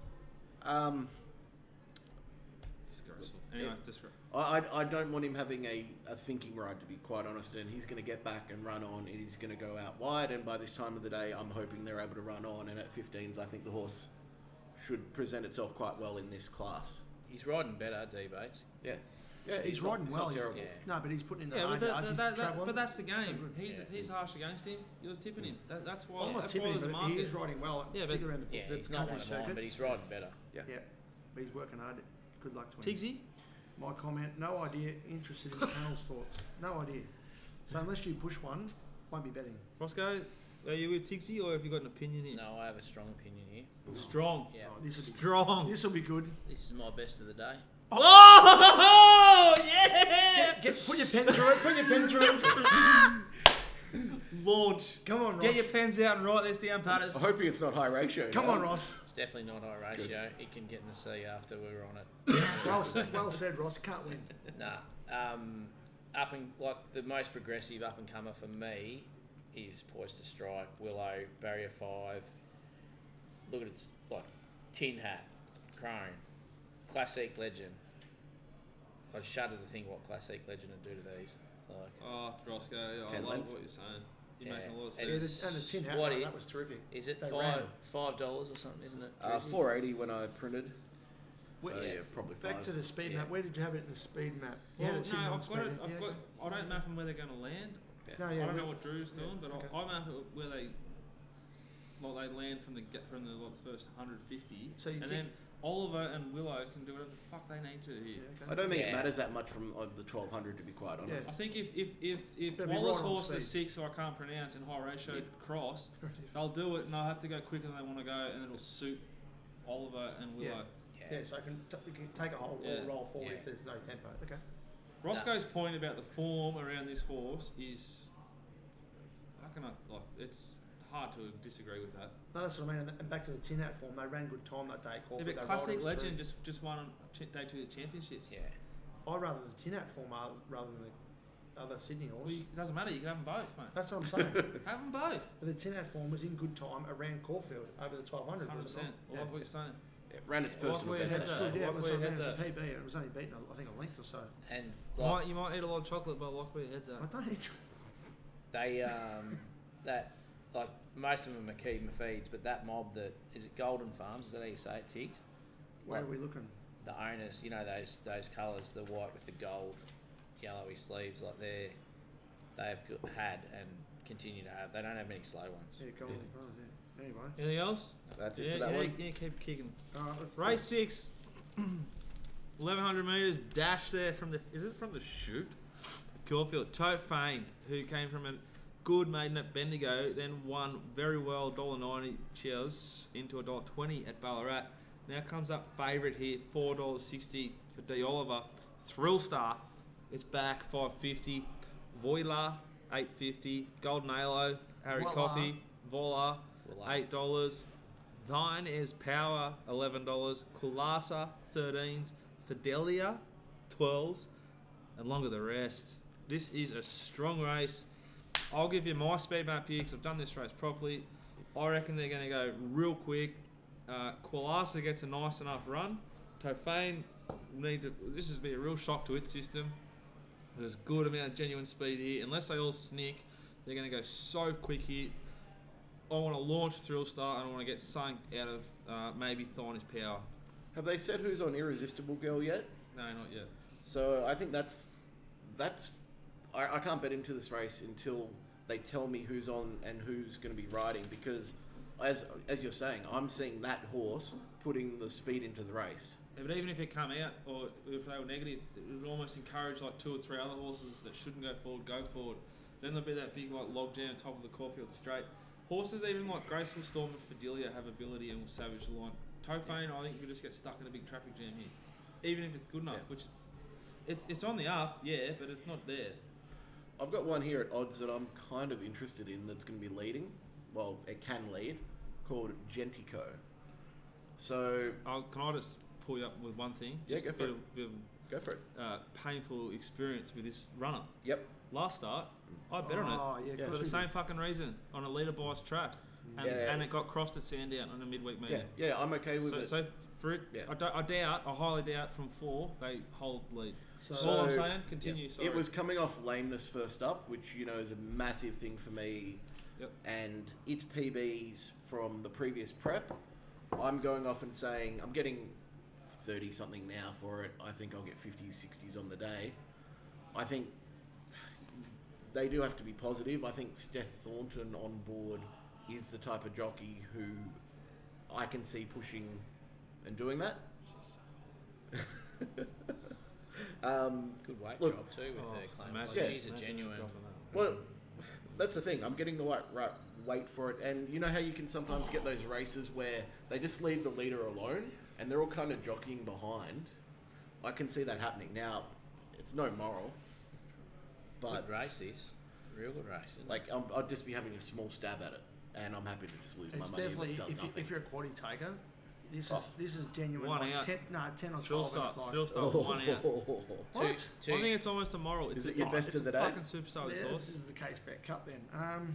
Disgraceful. Anyway, disgraceful. I don't want him having a thinking ride, to be quite honest, and he's going to get back and run on, and he's going to go out wide, and by this time of the day, I'm hoping they're able to run on, and at 15s, I think the horse should present itself quite well in this class. He's riding better, D Bates. Yeah. Yeah, He's not- riding well. Not He's- terrible. Yeah. No, but he's putting in the Yeah, hard but, yards. He's travelling. but that's the game. He's He's harsh against him. You're tipping him. That's why. I'm not that's tipping why him, there's a but he market. is riding well, Yeah, but- particularly around the, Yeah, the he's not country one of mine, circuit. but he's riding better. Yeah. Yeah, but he's working hard. Good luck to him. Tigsy? My comment, no idea, interested in the panel's thoughts. No idea. So unless you push one, won't be betting. Roscoe, are you with Tigsy or have you got an opinion here? No, I have a strong opinion here. Strong. Yeah, Oh, this will be Strong. This will be good. this is my best of the day. Oh, yeah! Put your pen through it. Put your pen through it. Launch. Come on, Ross. Get your pens out and write this down, Patters. I'm hoping it's not high ratio. Come now. on, Ross. It's definitely not high ratio. It can get in the sea after we're on it. Well said, Ross. Can't win. Nah. The most progressive up and comer for me is Poised to Strike, Willow, Barrier 5. Look at its Tin Hat, Crone, Classic Legend. I shudder to think what Classic Legend would do to these. Oh, Roscoe, yeah, I 10 love lengths. what you're saying. You're Yeah. making a lot of And Yeah, sense. and the tin hat, What one, is- that was terrific. Is it They $5 or something? Isn't it? Drizzy? 480 when I printed. So Which- yeah, probably Back 5. to the speed Yeah. map. Where did you have it in the speed map? You Well, had it sitting on I've got it. speed. I've got. I don't map them where they're going to land. No, I yeah, don't we- know what Drew's doing, but okay. I map it where they land from the first 150, So you and think- then Oliver and Willow can do whatever the fuck they need to here. Yeah, okay. I don't think it Yeah. matters that much from the 1200, to be quite honest. I think if They'll be Wallace right on horse the speed. 6 who I can't pronounce in high ratio Yeah. cross, they'll do it and they'll have to go quicker than they want to go, and it'll suit Oliver and Willow. Yeah, so you can take a whole Yeah. roll forward Yeah. if there's no tempo. Okay. Roscoe's point about the form around this horse is, how can I, it's hard to disagree with that. No, that's what I mean. And back to the tin hat form, they ran good time that day. Yeah, Caulfield, but they Classic rolled, it was Legend just won on day 2 of the championships. Yeah. terrific. I'd rather the tin hat form rather than the other Sydney horse. Well, it doesn't matter, you can have them both, mate. That's what I'm saying. Have them both. But the tin hat form was in good time around Caulfield over the 1200. 100%. Was it not? I love what you're saying. It ran its Yeah, like personal where best. heads that are. day. Good, yeah, it Like was, where I mean, heads it was a at. PB. It was only beaten, I think, a length or so. And You might eat a lot of chocolate, but I like where your head's at. I don't. they most of them are keeping feeds, but that mob that is it Golden Farms? Is that how you say it, Tiggs? Where are we looking? The owners, those colours, the white with the gold, yellowy sleeves, they've had and continue to have. They don't have many slow ones. Yeah, Golden Farms, yeah. Anyway. Anything else? That's it Yeah, for that yeah, one. yeah, keep kicking. Alright, let's Race 6, 1100 metres, dash there from the, is it from the chute? Caulfield, Tote Fane, who came from a good maiden at Bendigo, then won very well $1.90 cheers into $1.20 at Ballarat. Now comes up favourite here, $4.60 for D. Oliver. Thrill Star, it's back $5.50. Voila, $8.50. Golden Halo, Harry Voila. Coffey, Voila, Voila. $8. Thine is Power, $11. Kulasa, $13s. Fidelia, $12s. and longer the rest. This is a strong race. I'll give you my speed map picks. I've done this race properly. I reckon they're going to go real quick. Quilasa gets a nice enough run. Tofane this is be a real shock to its system. There's a good amount of genuine speed here. Unless they all snick, they're going to go so quick here. I want to launch Thrill Star and I want to get sunk out of maybe Thynis Power. Have they said who's on Irresistible Girl yet? No, not yet. So I think that's I can't bet into this race until they tell me who's on and who's going to be riding, because as you're saying, I'm seeing that horse putting the speed into the race. Yeah, but even if it come out or if they were negative, it would almost encourage like 2 or 3 other horses that shouldn't go forward, go forward. Then there'll be that big like log jam top of the Caulfield Straight. Horses even like Graceful Storm and Fidelia have ability and will savage the line. Tofane, I think, will just get stuck in a big traffic jam here, even if it's good enough. Which it's on the up, yeah, but it's not there. I've got one here at odds that I'm kind of interested in that's going to be leading. Well, it can lead, called Gentico. So Can I just pull you up with one thing? Yeah, Just go for it. Go for it. Painful experience with this runner. Yep. Last start, I bet on it Yeah, for the same fucking reason on a leader bias track, and it got crossed at Sandown on a midweek meeting. Yeah, I'm okay with it. So for it, I highly doubt from 4 they hold lead. So all I'm saying, continue. Sorry. It was coming off lameness first up, which is a massive thing for me. Yep. And its PBs from the previous prep, I'm going off and saying I'm getting 30 something now for it. I think I'll get 50s, 60s on the day. I think they do have to be positive. I think Steph Thornton on board is the type of jockey who I can see pushing and doing that. Good weight look, drop too with her claim. imagine- Like, Yeah. she's a genuine. Well, that's the thing. I'm getting the right weight for it. And you know how you can sometimes get those races where they just leave the leader alone and they're all kind of jockeying behind? I can see that happening. Now, it's no moral, but Good race this. Real good race. Isn't it? like I'd just be having a small stab at it, and I'm happy to just lose my it's money if definitely it does nothing. if you're a quaddy taker, Oh. this is genuine. One like out. 10 or Thrill 12. Start, Like, Thrill Start, 1 out. what? I think it's almost a moral. Is it your best it's of the a day? fucking superstar. This Yeah, horse. this is the Case Bet Cup then.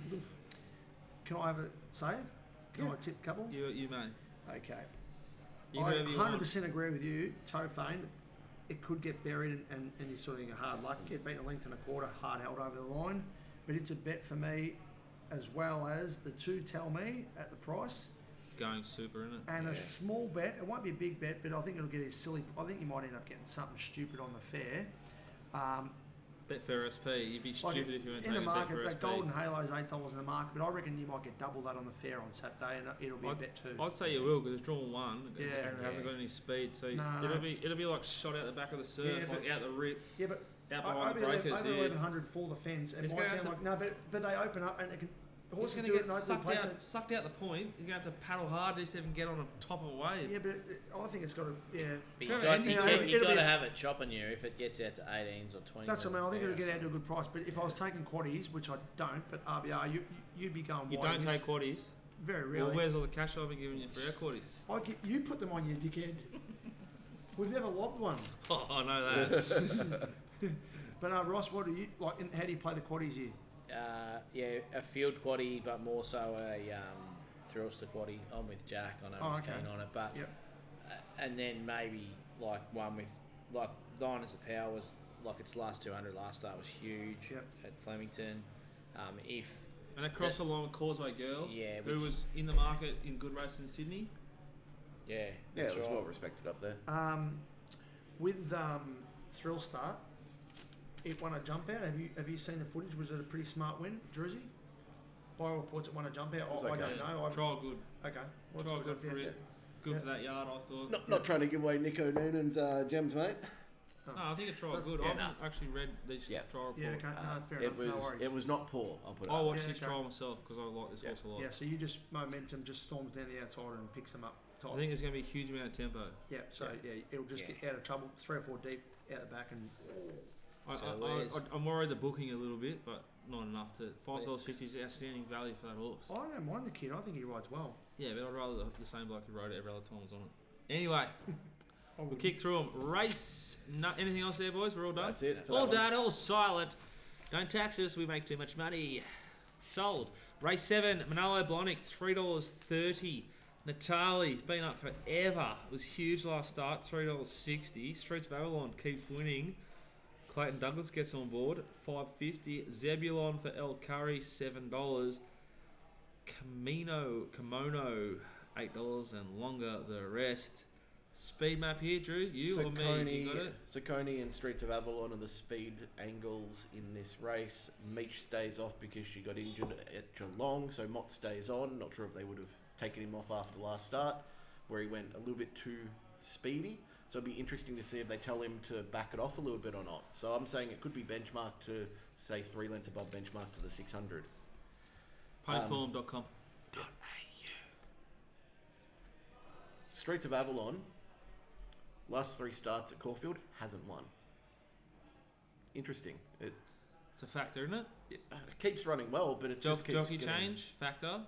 Can I have a say? Can Yeah. I tip a couple? You may. Okay. You I whoever you want. 100% agree with you. Tofane, it could get buried and you're sort of in hard luck. Get beaten a length and a quarter, hard held over the line. But it's a bet for me, as well as the 2 Tell Me at the price. Going super, innit? And a small bet, it won't be a big bet, but I think it'll get a silly. I think you might end up getting something stupid on the fair. Betfair SP. You'd be Like stupid if you weren't in the taking market, Betfair that SP. Golden Halo is $8 in the market, but I reckon you might get double that on the fair on Saturday, and it'll be a bet too. I'd say you will because it's drawn 1 Yeah. and it hasn't got any speed, so No. it'll be like shot out the back of the surf, Yeah, like out the rip, Yeah, but out behind the over breakers. over 1100 for the fence, it It's might gonna sound have like no, but they open up and it can. He's Horses going do to it get in open places. sucked out the point. He's going to have to paddle hard just to even get on the top of a wave. Yeah, but I think it's got to. Yeah, But Trevor you've Andy's got gonna- you it'll to be- have it chopping you if it gets out to 18s or 20s. that's what I mean. I think on it'll the get out fair, to a good price. But if I was taking quaddies, which I don't, but RBR, you'd be going. You wide don't in take this. quaddies. Very Well, rarely. where's all the cash I've been giving you for our quaddies? You put them on, you dickhead. We've never lobbed one. Oh, I know that. But Ross, what do you like? How do you play the quaddies here? yeah, a field quaddie, but more so a thrillster quaddie. I'm with Jack. I know he's okay. keen on it, but Yep. and then maybe like one with like Dynasty Power was like its last 200 last start was huge Yep. at Flemington. If And across along with Causeway Girl, Yeah, who which- was in the market in good races in Sydney. yeah, Yeah, that's it was right. well respected up there. With Thrill Start, it won a jump out. Have you seen the footage? Was it a pretty smart win, Druzy? By all reports, it won a jump out. It was I okay. don't know. Trial good. Okay. Well, Trial it's good for yeah. it. Good Yeah. for that yard, I thought. Not trying to give away Nico Noonan's gems, mate. No, I think it trial That's- good. yeah, I haven't actually read this Yeah. trial report. Yeah, okay. No, fair It enough. No was worries. not poor. I'll put it. I up. watched Yeah, this okay. trial myself because I like this horse a lot. Yeah, so you just momentum just storms down the outside and picks them up tight. I think there's going to be a huge amount of tempo. Yeah, so yeah, it'll just Yeah. get out of trouble, 3 or 4 deep out the back, and I'm worried the booking a little bit, but not enough to. $5.50 is outstanding value for that horse. I don't mind the kid. I think he rides well. Yeah, but I'd rather the same bloke who rode it every other time was on it. Anyway, We'll kick through them. Race. Anything else there, boys? We're all done? That's it. for All that one. done, all silent. Don't tax us, we make too much money. Sold. Race 7, Manolo Blahnik, $3.30. Natali, been up forever. Was huge last start, $3.60. Streets of Avalon keeps winning. Clayton Douglas gets on board, $5.50. Zebulon for El Curry, $7. Kimono, $8, and longer the rest. Speed map here, Drew. You or me? You got it? Saccone and Streets of Avalon are the speed angles in this race. Meech stays off because she got injured at Geelong, so Mott stays on. Not sure if they would have taken him off after the last start, where he went a little bit too speedy. So it'd be interesting to see if they tell him to back it off a little bit or not. So I'm saying it could be benchmarked to, say, 3 lengths above benchmark to the 600. Paintform.com. Streets of Avalon, last 3 starts at Caulfield, hasn't won. Interesting. It's a factor, isn't it? It keeps running well, but it just keeps Jockey getting... change, factor.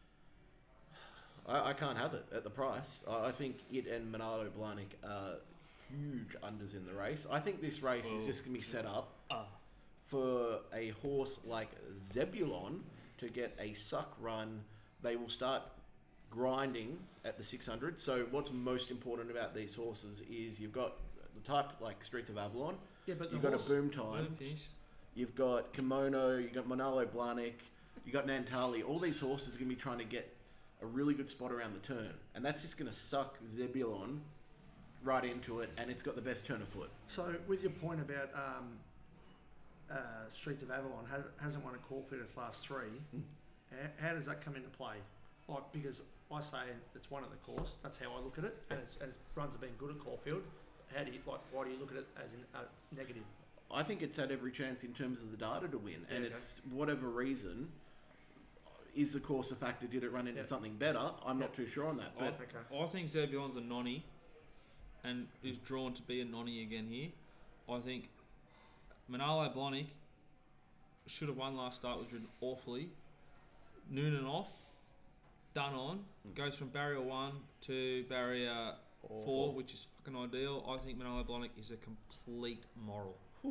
I can't have it at the price. I think it and Manolo Blahnik are huge unders in the race. I think this race is just going to be set up for a horse like Zebulon to get a suck run. They will start grinding at the 600. So what's most important about these horses is you've got the type like Streets of Avalon. Yeah, but You've got a boom time. Let him finish. You've got Kimono. You've got Manolo Blahnik. You've got Nantali. All these horses are going to be trying to get a really good spot around the turn, and that's just going to suck Zebulon right into it, and it's got the best turn of foot. So, with your point about Streets of Avalon hasn't won a Caulfield its last 3, how does that come into play? Like, because I say it's one of the course, that's how I look at it, and its runs have been good at Caulfield. How do you why do you look at it as a negative? I think it's had every chance in terms of the data to win, and it's whatever reason. Is the course a factor? Did it run into something better? I'm not too sure on that. But I think Zebulon's a nonny and is drawn to be a nonny again here. I think Manolo Blahnik should have won last start, was ridden awfully. Noonan off, done on, goes from barrier 1 to barrier 4, which is fucking ideal. I think Manolo Blahnik is a complete moral.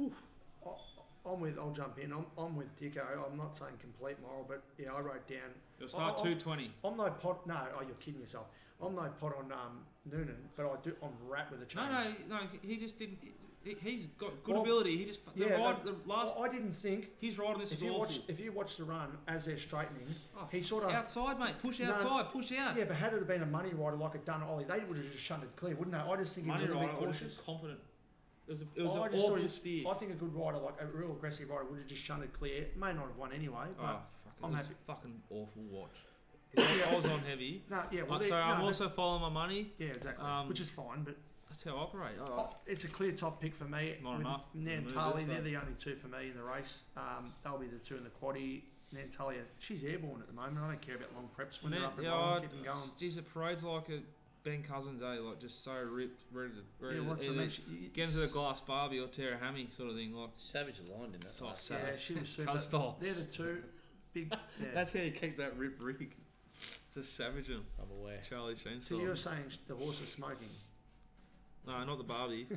I'll jump in. I'm with Dicko. I'm not saying complete moral, but yeah, I wrote down. You'll start 220. I'm no pot. No, you're kidding yourself. I'm no pot on Noonan, but I'm rat with a change. No. He just didn't. He's got good ability. He just I didn't think his ride on this was awful. If you watch the run as they're straightening, he sort of outside, mate. Push outside. Push out. Yeah, but had it have been a money rider like a Dun Ollie, they would have just shunted clear, wouldn't they? I just think money he was a little rider bit was cautious. just confident. It was an awful steer. I think a good rider, like a real aggressive rider, would have just shunted clear. May not have won anyway, but I'm happy. Fucking awful watch. I was on heavy. I'm also following my money. Yeah, exactly. Which is fine, but that's how I operate. It's a clear top pick for me. Not enough. Nantali, they're the only 2 for me in the race. They'll be the 2 in the quaddie. Nantali, she's airborne at the moment. I don't care about long preps when they're up and rolling, keep them going. Geez, the parade's like a Ben Cousins, like just so ripped, ready to either get into the glass Barbie or tear a hammy sort of thing. Like Savage aligned in that. So race. savage. Yeah, she was super. Style. They're the 2 big. Yeah. That's how you keep that rip rig. Just savage him. I'm aware. Charlie Sheen So style. you're saying the horse is smoking? No, not the Barbie.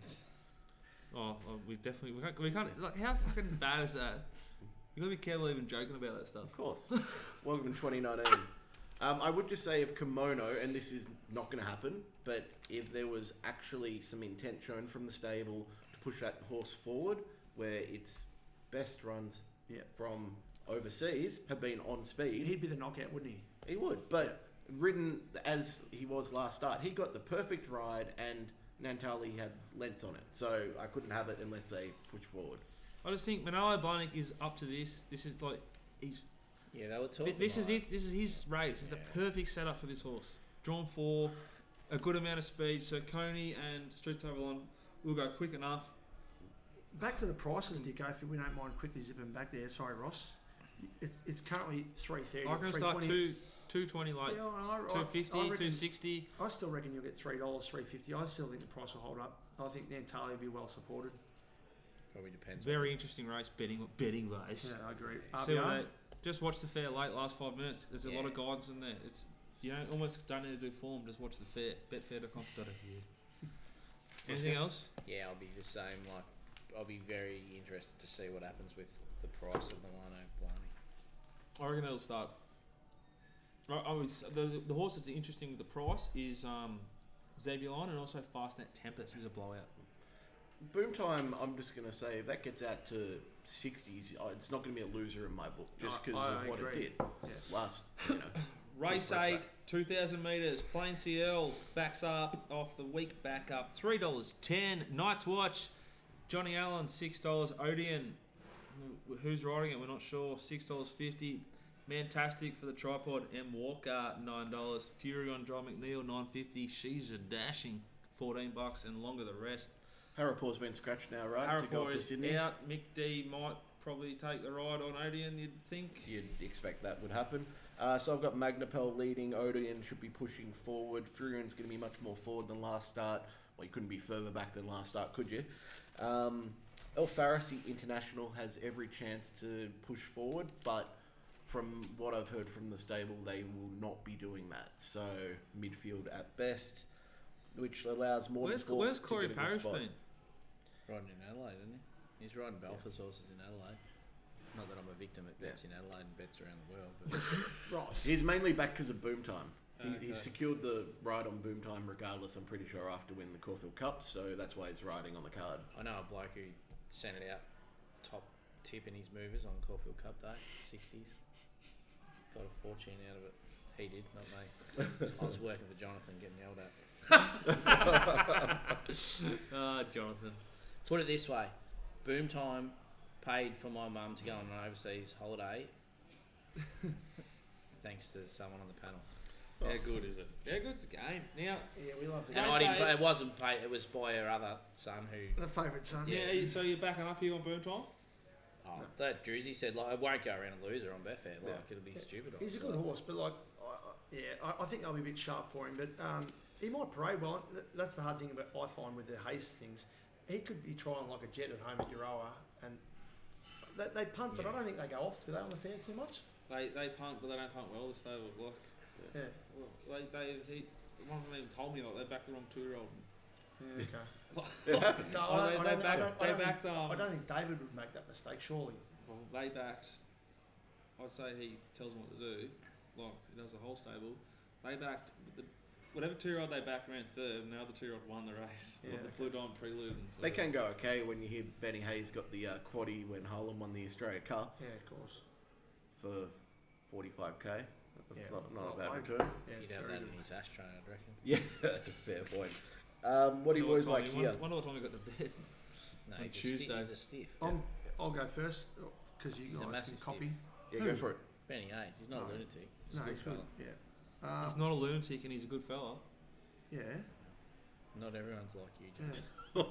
We can't. Like, how fucking bad is that? You gotta be careful even joking about that stuff. of course, welcome to 2019. I would just say if Kimono, and this is not going to happen, but if there was actually some intent shown from the stable to push that horse forward, where its best runs from overseas have been on speed, He'd be the knockout, wouldn't he? he would. But ridden as he was last start, he got the perfect ride, and Nantali had lengths on it. So I couldn't have it unless they push forward. I just think Manolo Blahnik is up to this. This is like he's. Yeah, they were talking. This is his race. It's the perfect setup for this horse. Drawn 4, a good amount of speed. So Coney and Streets of Avalon will go quick enough. Back to the prices, Dicko, if we don't mind quickly zipping back there. Sorry, Ross. It's currently $3.30. I can start 220, like yeah, 250, 260. I still reckon you'll get $3, $3.50. I still think the price will hold up. I think Nantali will be well supported. Probably depends. Very interesting race, betting race. Yeah, I agree. See what they, just watch the fair late last 5 minutes. There's a lot of guidance in there. It's almost don't need to do form. Just watch the fair. Betfair.com.au. Anything else? Yeah, I'll be the same. Like, I'll be very interested to see what happens with the price of Milano Blarney. I reckon it'll start. The horse that's interesting with the price is Zebulon and also Fastnet Tempest, who's a blowout. Boom Time, I'm just going to say, if that gets out to 60s, it's not going to be a loser in my book, just because of what it did last, Race 8, 2,000 metres, Plain CL backs up off the week back up, $3.10. Night's Watch, Johnny Allen, $6. Odeon, who's riding it, we're not sure, $6.50. Fantastic for the tripod, M Walker, $9. Fury on John McNeil, $9.50. She's a dashing, $14, and longer the rest. Harrapor's been scratched now, right? Harrapor is out. Mick D might probably take the ride on Odeon, you'd think. You'd expect that would happen. So I've got Magnapel leading. Odeon should be pushing forward. Furion's going to be much more forward than last start. Well, you couldn't be further back than last start, could you? El Pharisee International has every chance to push forward, but from what I've heard from the stable, they will not be doing that. So midfield at best, which allows more. Where's Corey Parrish been? Riding in Adelaide, isn't he? He's riding Belfast horses in Adelaide. Not that I'm a victim at bets in Adelaide and bets around the world, but Ross. He's mainly back because of Boom Time. Okay. He's secured the ride on Boom Time regardless, I'm pretty sure, after winning the Caulfield Cup, so that's why he's riding on the card. I know a bloke who sent it out top tip in his movers on Caulfield Cup Day, 60s. Got a fortune out of it. He did, not me. I was working for Jonathan, getting yelled at. Jonathan. Put it this way, Boom Time paid for my mum to go on an overseas holiday thanks to someone on the panel. How good is it? How good's the game? Now, Yeah, we love the And game. I didn't pay, it wasn't paid, it was by her other son who... The favourite son. yeah, so you're backing up here on Boom Time? Oh, that Druzy said, like, I won't go around a loser on Betfair. Like, it'll be stupid. He's a good horse, but like, I think they'll be a bit sharp for him. But he might parade well. That's the hard thing about I find with the Hayes things. He could be trying like a jet at home at Euroa, and they punt, but I don't think they go off. Do they on the fair too much? They punt, but they don't punt well. The stable, like, Yeah. well, one of them even told me like they backed the wrong 2-year-old. Yeah, okay. It happens. No, Oh, I they don't think David would make that mistake. Surely. Well, they backed. I'd say he tells them what to do. Like he does the whole stable. They backed whatever 2-year-old they backed ran third, and the other 2-year-old won the race. Yeah, Like the Blue Diamond Prelude. So. They can go okay when you hear Benny Hayes got the quaddie when Harlan won the Australia Cup Yeah, of course. for 45k. That's Yeah, not a well, bad like- return. Yeah, He'd it's have very that good. in his ashtray, I'd reckon. Yeah, that's a fair point. What do you boys like here? Wonder what time we got to bed. No, On he's Tuesday. he's a stiff. I'll go first because you He's a guys can massive copy. Yeah, Who? go for it. Benny Hayes, he's not No. a lunatic. He's No, a good he's good. fella. Yeah. He's not a lunatic and he's a good fella. Yeah. Not everyone's like you, Yeah. James.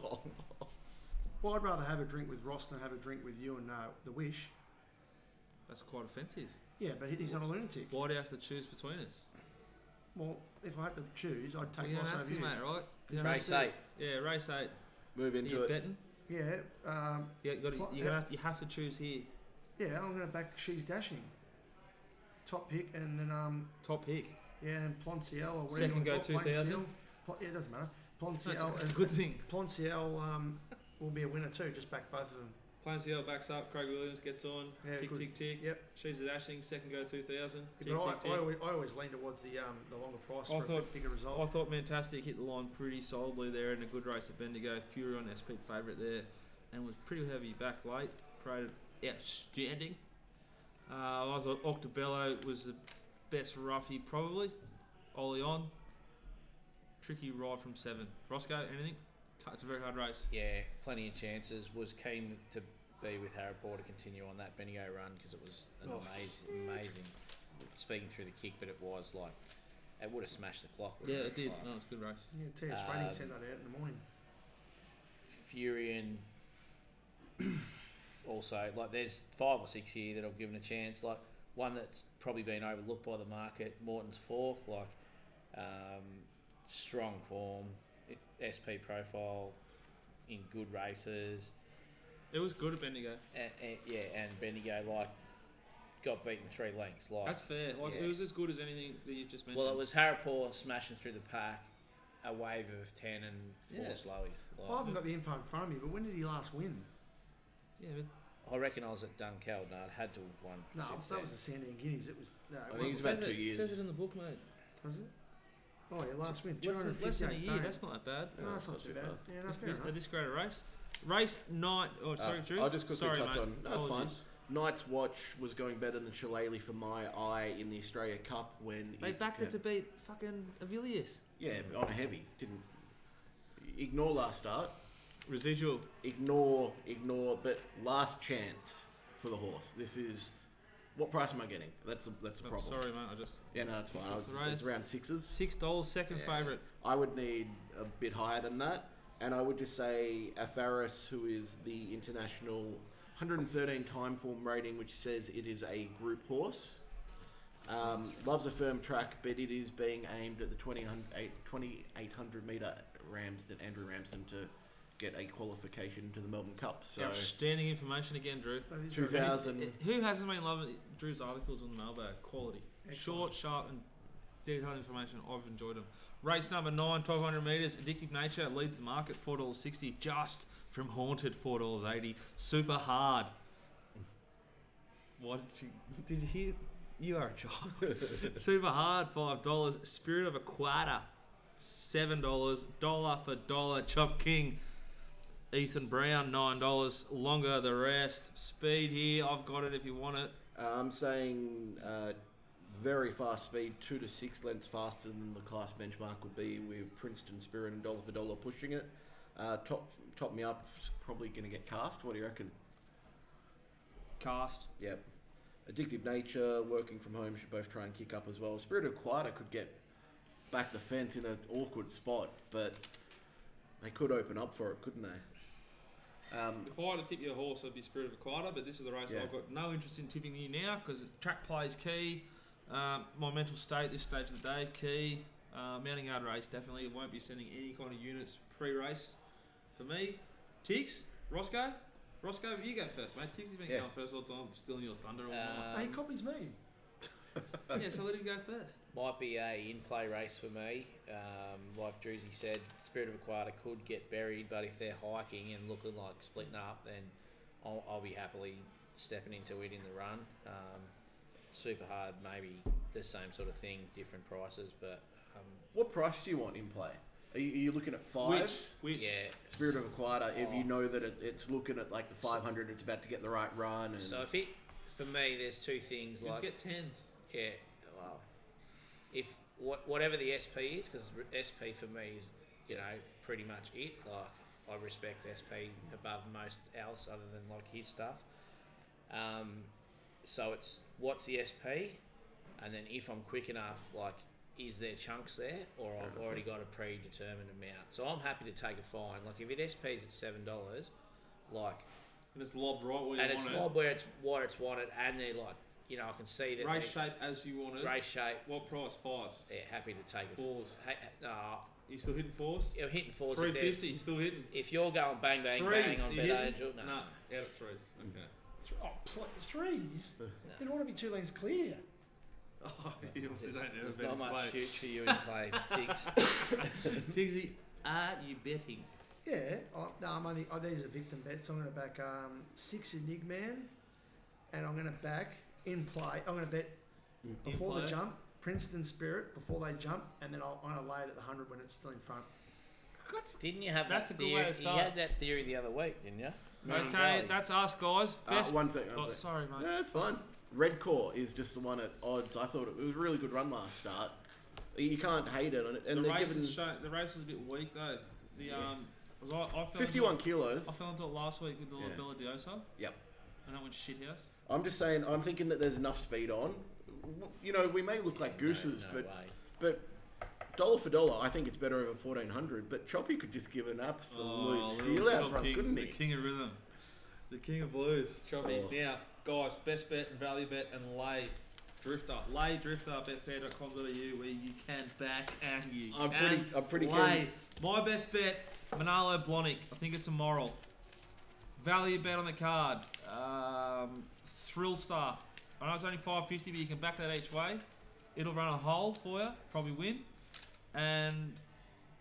Well, I'd rather have a drink with Ross than have a drink with you and the Wish. That's quite offensive. Yeah, but he's not a lunatic. Why do you have to choose between us? Well, if I had to choose, I'd take Well, you don't Ross have over to, you. mate, right? You don't Race have to. 8. Yeah, race 8. Move Are into you it. betting? Yeah. Yeah, you Pl- you have to choose here. Yeah, I'm going to back She's Dashing. Top pick, and then Top pick. yeah, and Plonciel or whatever. Second you go want to call it, 2000? Planciel. Yeah, it doesn't matter. That's Plonciel a good thing. Plonciel will be a winner too. Just back both of them. Planciel backs up. Craig Williams gets on. Yeah, tick, good. tick, tick. Yep. She's a dashing. Second go 2000. Tick, But tick, tick. I always lean towards the longer price I for a thought- bit bigger result. I thought Fantastic hit the line pretty solidly there in a good race at Bendigo. Fury on SP favourite there and was pretty heavy back late. Paraded outstanding. I thought Octobello was the best roughie probably. Ollie on. Tricky ride from 7. Roscoe, anything? It's a very hard race. Yeah, plenty of chances. Was keen to be with Harrapor to continue on that Bendigo run because it was an amazing. Speaking through the kick, but it was like it would have smashed the clock. Yeah, wouldn't it did. Like, No, it's a good race. Yeah, TS Rating sent that out in the morning. Furion. Also, like there's 5 or 6 here that I've given a chance. Like one that's probably been overlooked by the market, Morton's Fork. Like strong form, SP profile, in good races. It was good at Bendigo. And Bendigo like got beaten 3 lengths. Like That's fair. Like yeah. it was as good as anything that you've just mentioned. Well, it was Harrapor smashing through the pack, a wave of 10 and 4 Yeah. slowies. I haven't got the info in front of me, but when did he last win? Yeah, but I reckon I was at Dunkeld. No, it had to have won. No, since that then. was the Sandy and Guineas. It was. No, it I think it's wasn't. about 2 years. Says it in the book, mate. Was it? Oh, yeah, last win. Less than a 258 year. days. That's not that bad. No, that's not too bad. Yeah, no, fair enough. This great a race. Race 9. Oh, sorry, Drew. I'll just quickly sorry, touch mate. on. No, it's fine. Apologies. Knight's Watch was going better than Shillelagh for my eye in the Australia Cup when They backed it to beat fucking Avilius. Yeah, on a heavy. Didn't ignore last start. Residual. Ignore. But last chance for the horse. This is what price am I getting? That's a Oh, problem. sorry, mate. I just Yeah, no, that's fine. Just the race. It's around sixes. $6, second Yeah. favourite. I would need a bit higher than that, and I would just say Afaris, who is the international 113 time form rating, which says it is a group horse. Loves a firm track, but it is being aimed at the 2800 metre Andrew Ramsden to get a qualification to the Melbourne Cup. So Outstanding information again, Drew. That is very good. 2000. Who hasn't been loving Drew's articles on the mailbag? Quality. Excellent. Short, sharp, and detailed information. I've enjoyed them. Race number 9, 1200 metres. Addictive Nature leads the market, $4.60. Just from Haunted, $4.80. Super Hard. What did you hear? You are a child. Super Hard, $5. Spirit of a Quarter, $7. Dollar for dollar. Chop King, Ethan Brown, $9. Longer the rest. Speed here. I've got it if you want it. I'm saying very fast speed, 2 to 6 lengths faster than the class benchmark would be, with Princeton Spirit and dollar for dollar pushing it. Top Me Up is probably going to get cast. What do you reckon? Cast. Yep. Addictive Nature, Working From Home should both try and kick up as well. Spirit of Quarter could get back the fence in an awkward spot, but they could open up for it, couldn't they? If I had to tip your horse, I'd be Spirit of a Quarter, but this is the race Yeah. I've got no interest in tipping you now because track play is key. My mental state this stage of the day, key. Mounting Yard race, definitely. It won't be sending any kind of units pre-race for me. Tiggs, Roscoe, you go first, mate. Tiggs has been Yeah. going first all the time, stealing your thunder all night. Hey, he copies me. Yeah, so let him go first. Might be a in-play race for me. Like Druzy said, Spirit of Aquata could get buried, but if they're hiking and looking like splitting up, then I'll be happily stepping into it in the run. Super Hard, maybe the same sort of thing, different prices, but What price do you want in play? Are you looking at fives? Which? yeah. Spirit of Aquata, if you Oh. know that it's looking at like the 500, it's about to get the right run. And So for me, there's two things. You Like, get tens. yeah, well, if whatever the SP is, because SP for me is, pretty much it. Like, I respect SP above most else other than like his stuff. So it's what's the SP, and then if I'm quick enough, like, is there chunks there, or I've already got a predetermined amount. So I'm happy to take a fine. Like, if it SP's at $7, like, And it's lobbed right where you and want it's it. what it's wanted, and they're like, I can see that Race shape as you want it. race shape. What price? Fives. Yeah, happy to take it. Fours. No, You still hitting fours? you're hitting fours. If, 350. You still hitting? if you're going bang bang Threes. bang on You Bet hitting? Angel, no. No. Out at threes. Okay. Threes? You don't want to be 2 lanes clear. Oh, you obviously don't There's ever not bet in much play. shoot for you in play, Tiggs. Tigsy, are you betting? Yeah. These are victim bets. I'm going to back 6 Enigman, and I'm going to back in play. I'm going to bet before the play? jump, Princeton Spirit before they jump, and then I'm going to lay it at the 100 when it's still in front. Didn't you have That's that a good theory? way to start. You had that theory the other week, didn't you? Mountain Okay, Valley. that's us, guys. Best. one second. Oh, sorry, mate. No, it's fine. Red Core is just the one at odds. I thought it was a really good run last start. You can't hate it on it. And The they're race, given the race was a bit weak though. I fell 51 into, kilos. I fell into it last week with the Yeah. Bella Diosa, Yep. and that went shithouse. I'm just saying. I'm thinking that there's enough speed on. We may look like gooses, no way. but dollar for dollar, I think it's better over 1400. But Choppy could just give an absolute steal little out Chop front, King, couldn't the he? king of rhythm, the king of blues, Choppy. Oh. Now, guys, best bet and value bet and lay Drifter, lay Drifter, betfair.com.au, where you can back and you I'm can pretty lay. My best bet, Manalo Blahnik. I think it's a moral. Value bet on the card, Thrill Star. I know it's only $5.50, but you can back that each way. It'll run a hole for you, probably win. And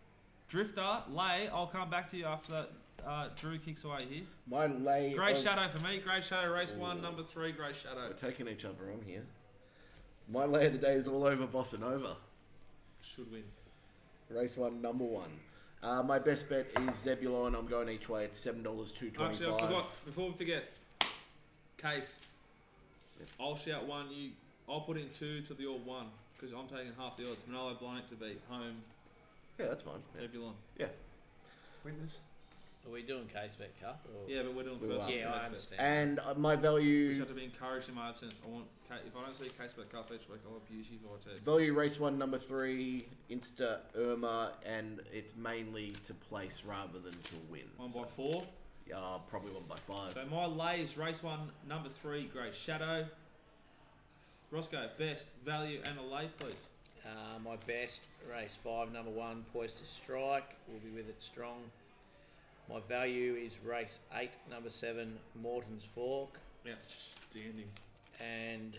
Drifter, Lay, I'll come back to you after that. Drew kicks away here. My lay. Grey Shadow for me. Grey Shadow, race 1, number 3, Grey Shadow. We're taking each other on here. My lay of the day is all over Bossa Nova. Should win. Race 1, number 1. My best bet is Zebulon. I'm going each way at $7.225. Actually, I forgot. Before we forget, Case, I'll shout 1. I'll put in 2 to the all 1 because I'm taking half the odds. Manolo Blank to beat home. Yeah, that's fine. Zebulon. Yeah. Winners. Are we doing Case Bet Cup? Or? Yeah, but we're doing We first. are. Yeah, I understand. And my Which value have to be encouraged in my absence. I want if I don't see Case Bet Cup each week, I'll abuse you for it. value race 1, number 3, Insta Irma, and it's mainly to place rather than to win. 1 by 4. Yeah, probably 1 by 5. So my lay is race 1, number 3, Grey Shadow. Roscoe, best value and a lay, please. My best, race 5, number 1, Poised to Strike. We'll be with it strong. My value is race 8, number 7, Morton's Fork. Outstanding. And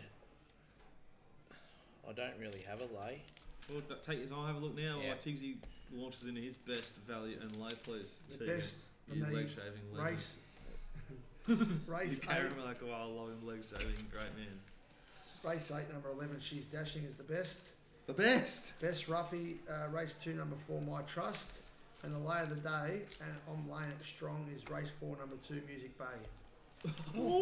I don't really have a lay. Well, take your time, have a look now Yeah. while Tigsy launches into his best value and lay, please. The Tegan, best for you me, leg shaving legend. Race You 8. caramel like, oh, I love him leg shaving, great man. Race 8, number 11, She's Dashing is the best. The best! Best roughie, race 2, number 4, My Trust. And the lay of the day, and I'm laying it strong, is race 4, number 2, Music Bay.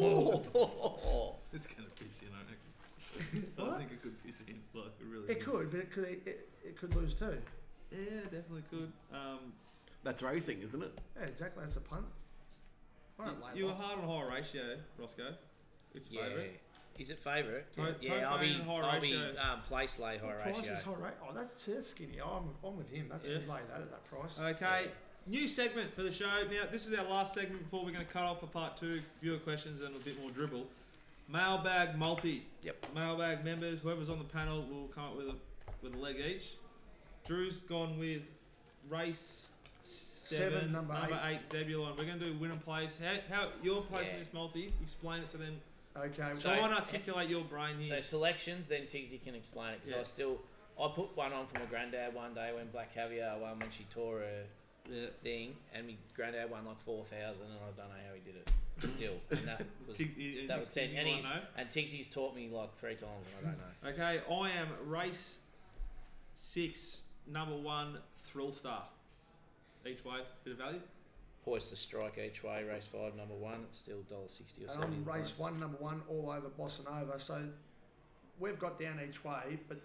It's going to piss in, I reckon. I think it could piss in, like, it really It could, but it could lose too. Yeah, definitely could. That's racing, isn't it? Yeah, exactly. That's a punt. I don't lay You were lot. hard on high ratio, Roscoe. Which Yeah. favourite? Is it favourite? Toe Yeah, I'll be fan, high ratio. place lay high What price ratio. is high rate? Oh, that's skinny. I'm with him. That's Yeah. a good lay that at that price. Okay, Yeah. new segment for the show. Now, this is our last segment before we're going to cut off for part 2. Viewer questions and a bit more dribble. Mailbag multi. Yep. Mailbag members, whoever's on the panel will come up with a leg each. Drew's gone with race 7, number 8 Zebulon. We're going to do win and place. How you're placing Yeah. this multi? Explain it to them. Okay. So So- I want to articulate your brain So here. selections, then Tigsy can explain it because Yeah. I put one on for my granddad one day when Black Caviar won when she tore her Yeah. thing, and my granddad won like 4,000, and I don't know how he did it. Still, and that was that was 10. And Tigsy's taught me like 3 times, and I don't know. Okay, I am race 6, number 1 Thrill Star. Each way, bit of value. Poised to Strike each way, race 5, number 1. It's still $1.60 or And something. I'm race 1, number 1, all over Bossa Nova. So we've got down each way, but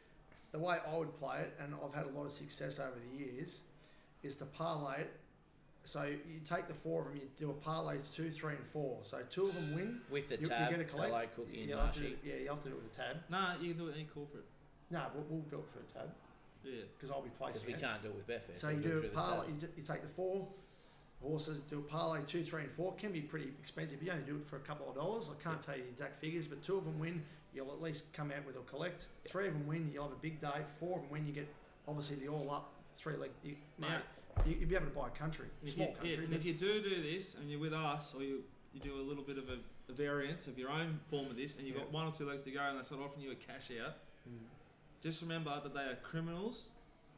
the way I would play it, and I've had a lot of success over the years, is to parlay it. So you take the 4 of them, you do a parlay 2, 3, and 4. So 2 of them win. With the You're tab, going to collect. hello Cookie and you have to, Marshy. yeah, you have to do it with a tab. Nah, you can do it any corporate. No, we'll do it for a tab Yeah. because I'll be Because placing we it. can't do it with Betfair. So we'll you do it do a through the parlay. tab. You take the 4 horses, do a parlay 2, 3, and 4. Can be pretty expensive. You only do it for a couple of dollars. I can't tell you the exact figures, but 2 of them win. You'll at least come out with a collect. 3 of them win. You'll have a big day. 4 of them win. You get obviously the all up 3 leg. Now you'd be able to buy a country, If small you, country. yeah, and if you do this and you're with us, or you do a little bit of a variance of your own form of this, and you've got Yeah. 1 or 2 legs to go, and they start offering you a cash out, just remember that they are criminals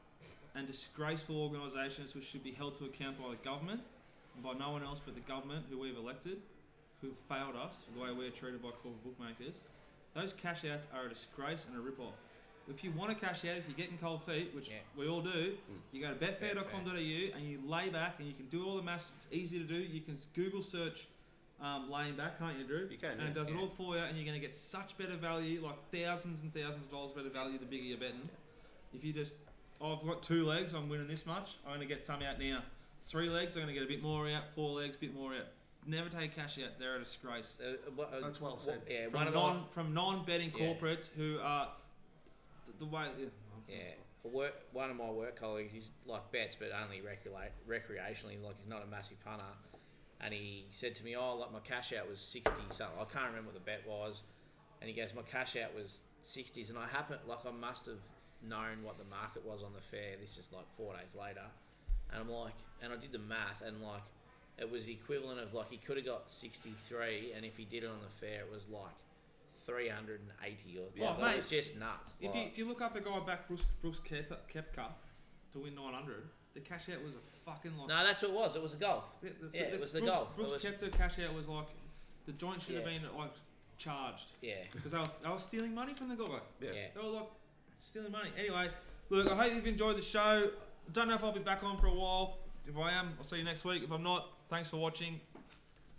and disgraceful organisations which should be held to account by the government and by no one else but the government who we've elected, who've failed us the way we're treated by corporate bookmakers. Those cash outs are a disgrace and a rip-off. If you want to cash out, if you're getting cold feet, which Yeah. we all do, you go to betfair.com.au and you lay back and you can do all the maths. It's easy to do. You can Google search laying back, can't you, Drew? You can, And yeah. it does it Yeah. all for you, and you're going to get such better value, like thousands and thousands of dollars better value the bigger you're betting. If you just, I've got 2 legs, I'm winning this much, I'm going to get some out now. 3 legs, I'm going to get a bit more out. 4 legs, bit more out. Never take cash out. They're a disgrace. That's well said. Yeah, From non-betting Yeah. corporates who are the way. Yeah, one of my work colleagues, he's like bets, but only recreationally. Like he's not a massive punter, and he said to me, "Oh, like my cash out was 60 something. I can't remember what the bet was." And he goes, "My cash out was 60s," and I must have known what the market was on the fair. This is like 4 days later, and I'm like, and I did the math, and like it was equivalent of like he could have got 63, and if he did it on the fair, it was like 380 or Yeah, like, mate, it was just nuts. If you look up a guy back Brooks Koepka to win 900, the cash out was a fucking like. No, that's what it was. It was a golf. It was the golf. Brooks kept her cash out was like the joint should have Yeah. been like charged Yeah. because they were stealing money from the guy. Yeah. Yeah. They were like stealing money. Anyway, look, I hope you've enjoyed the show. Don't know if I'll be back on for a while. If I am, I'll see you next week. If I'm not, thanks for watching.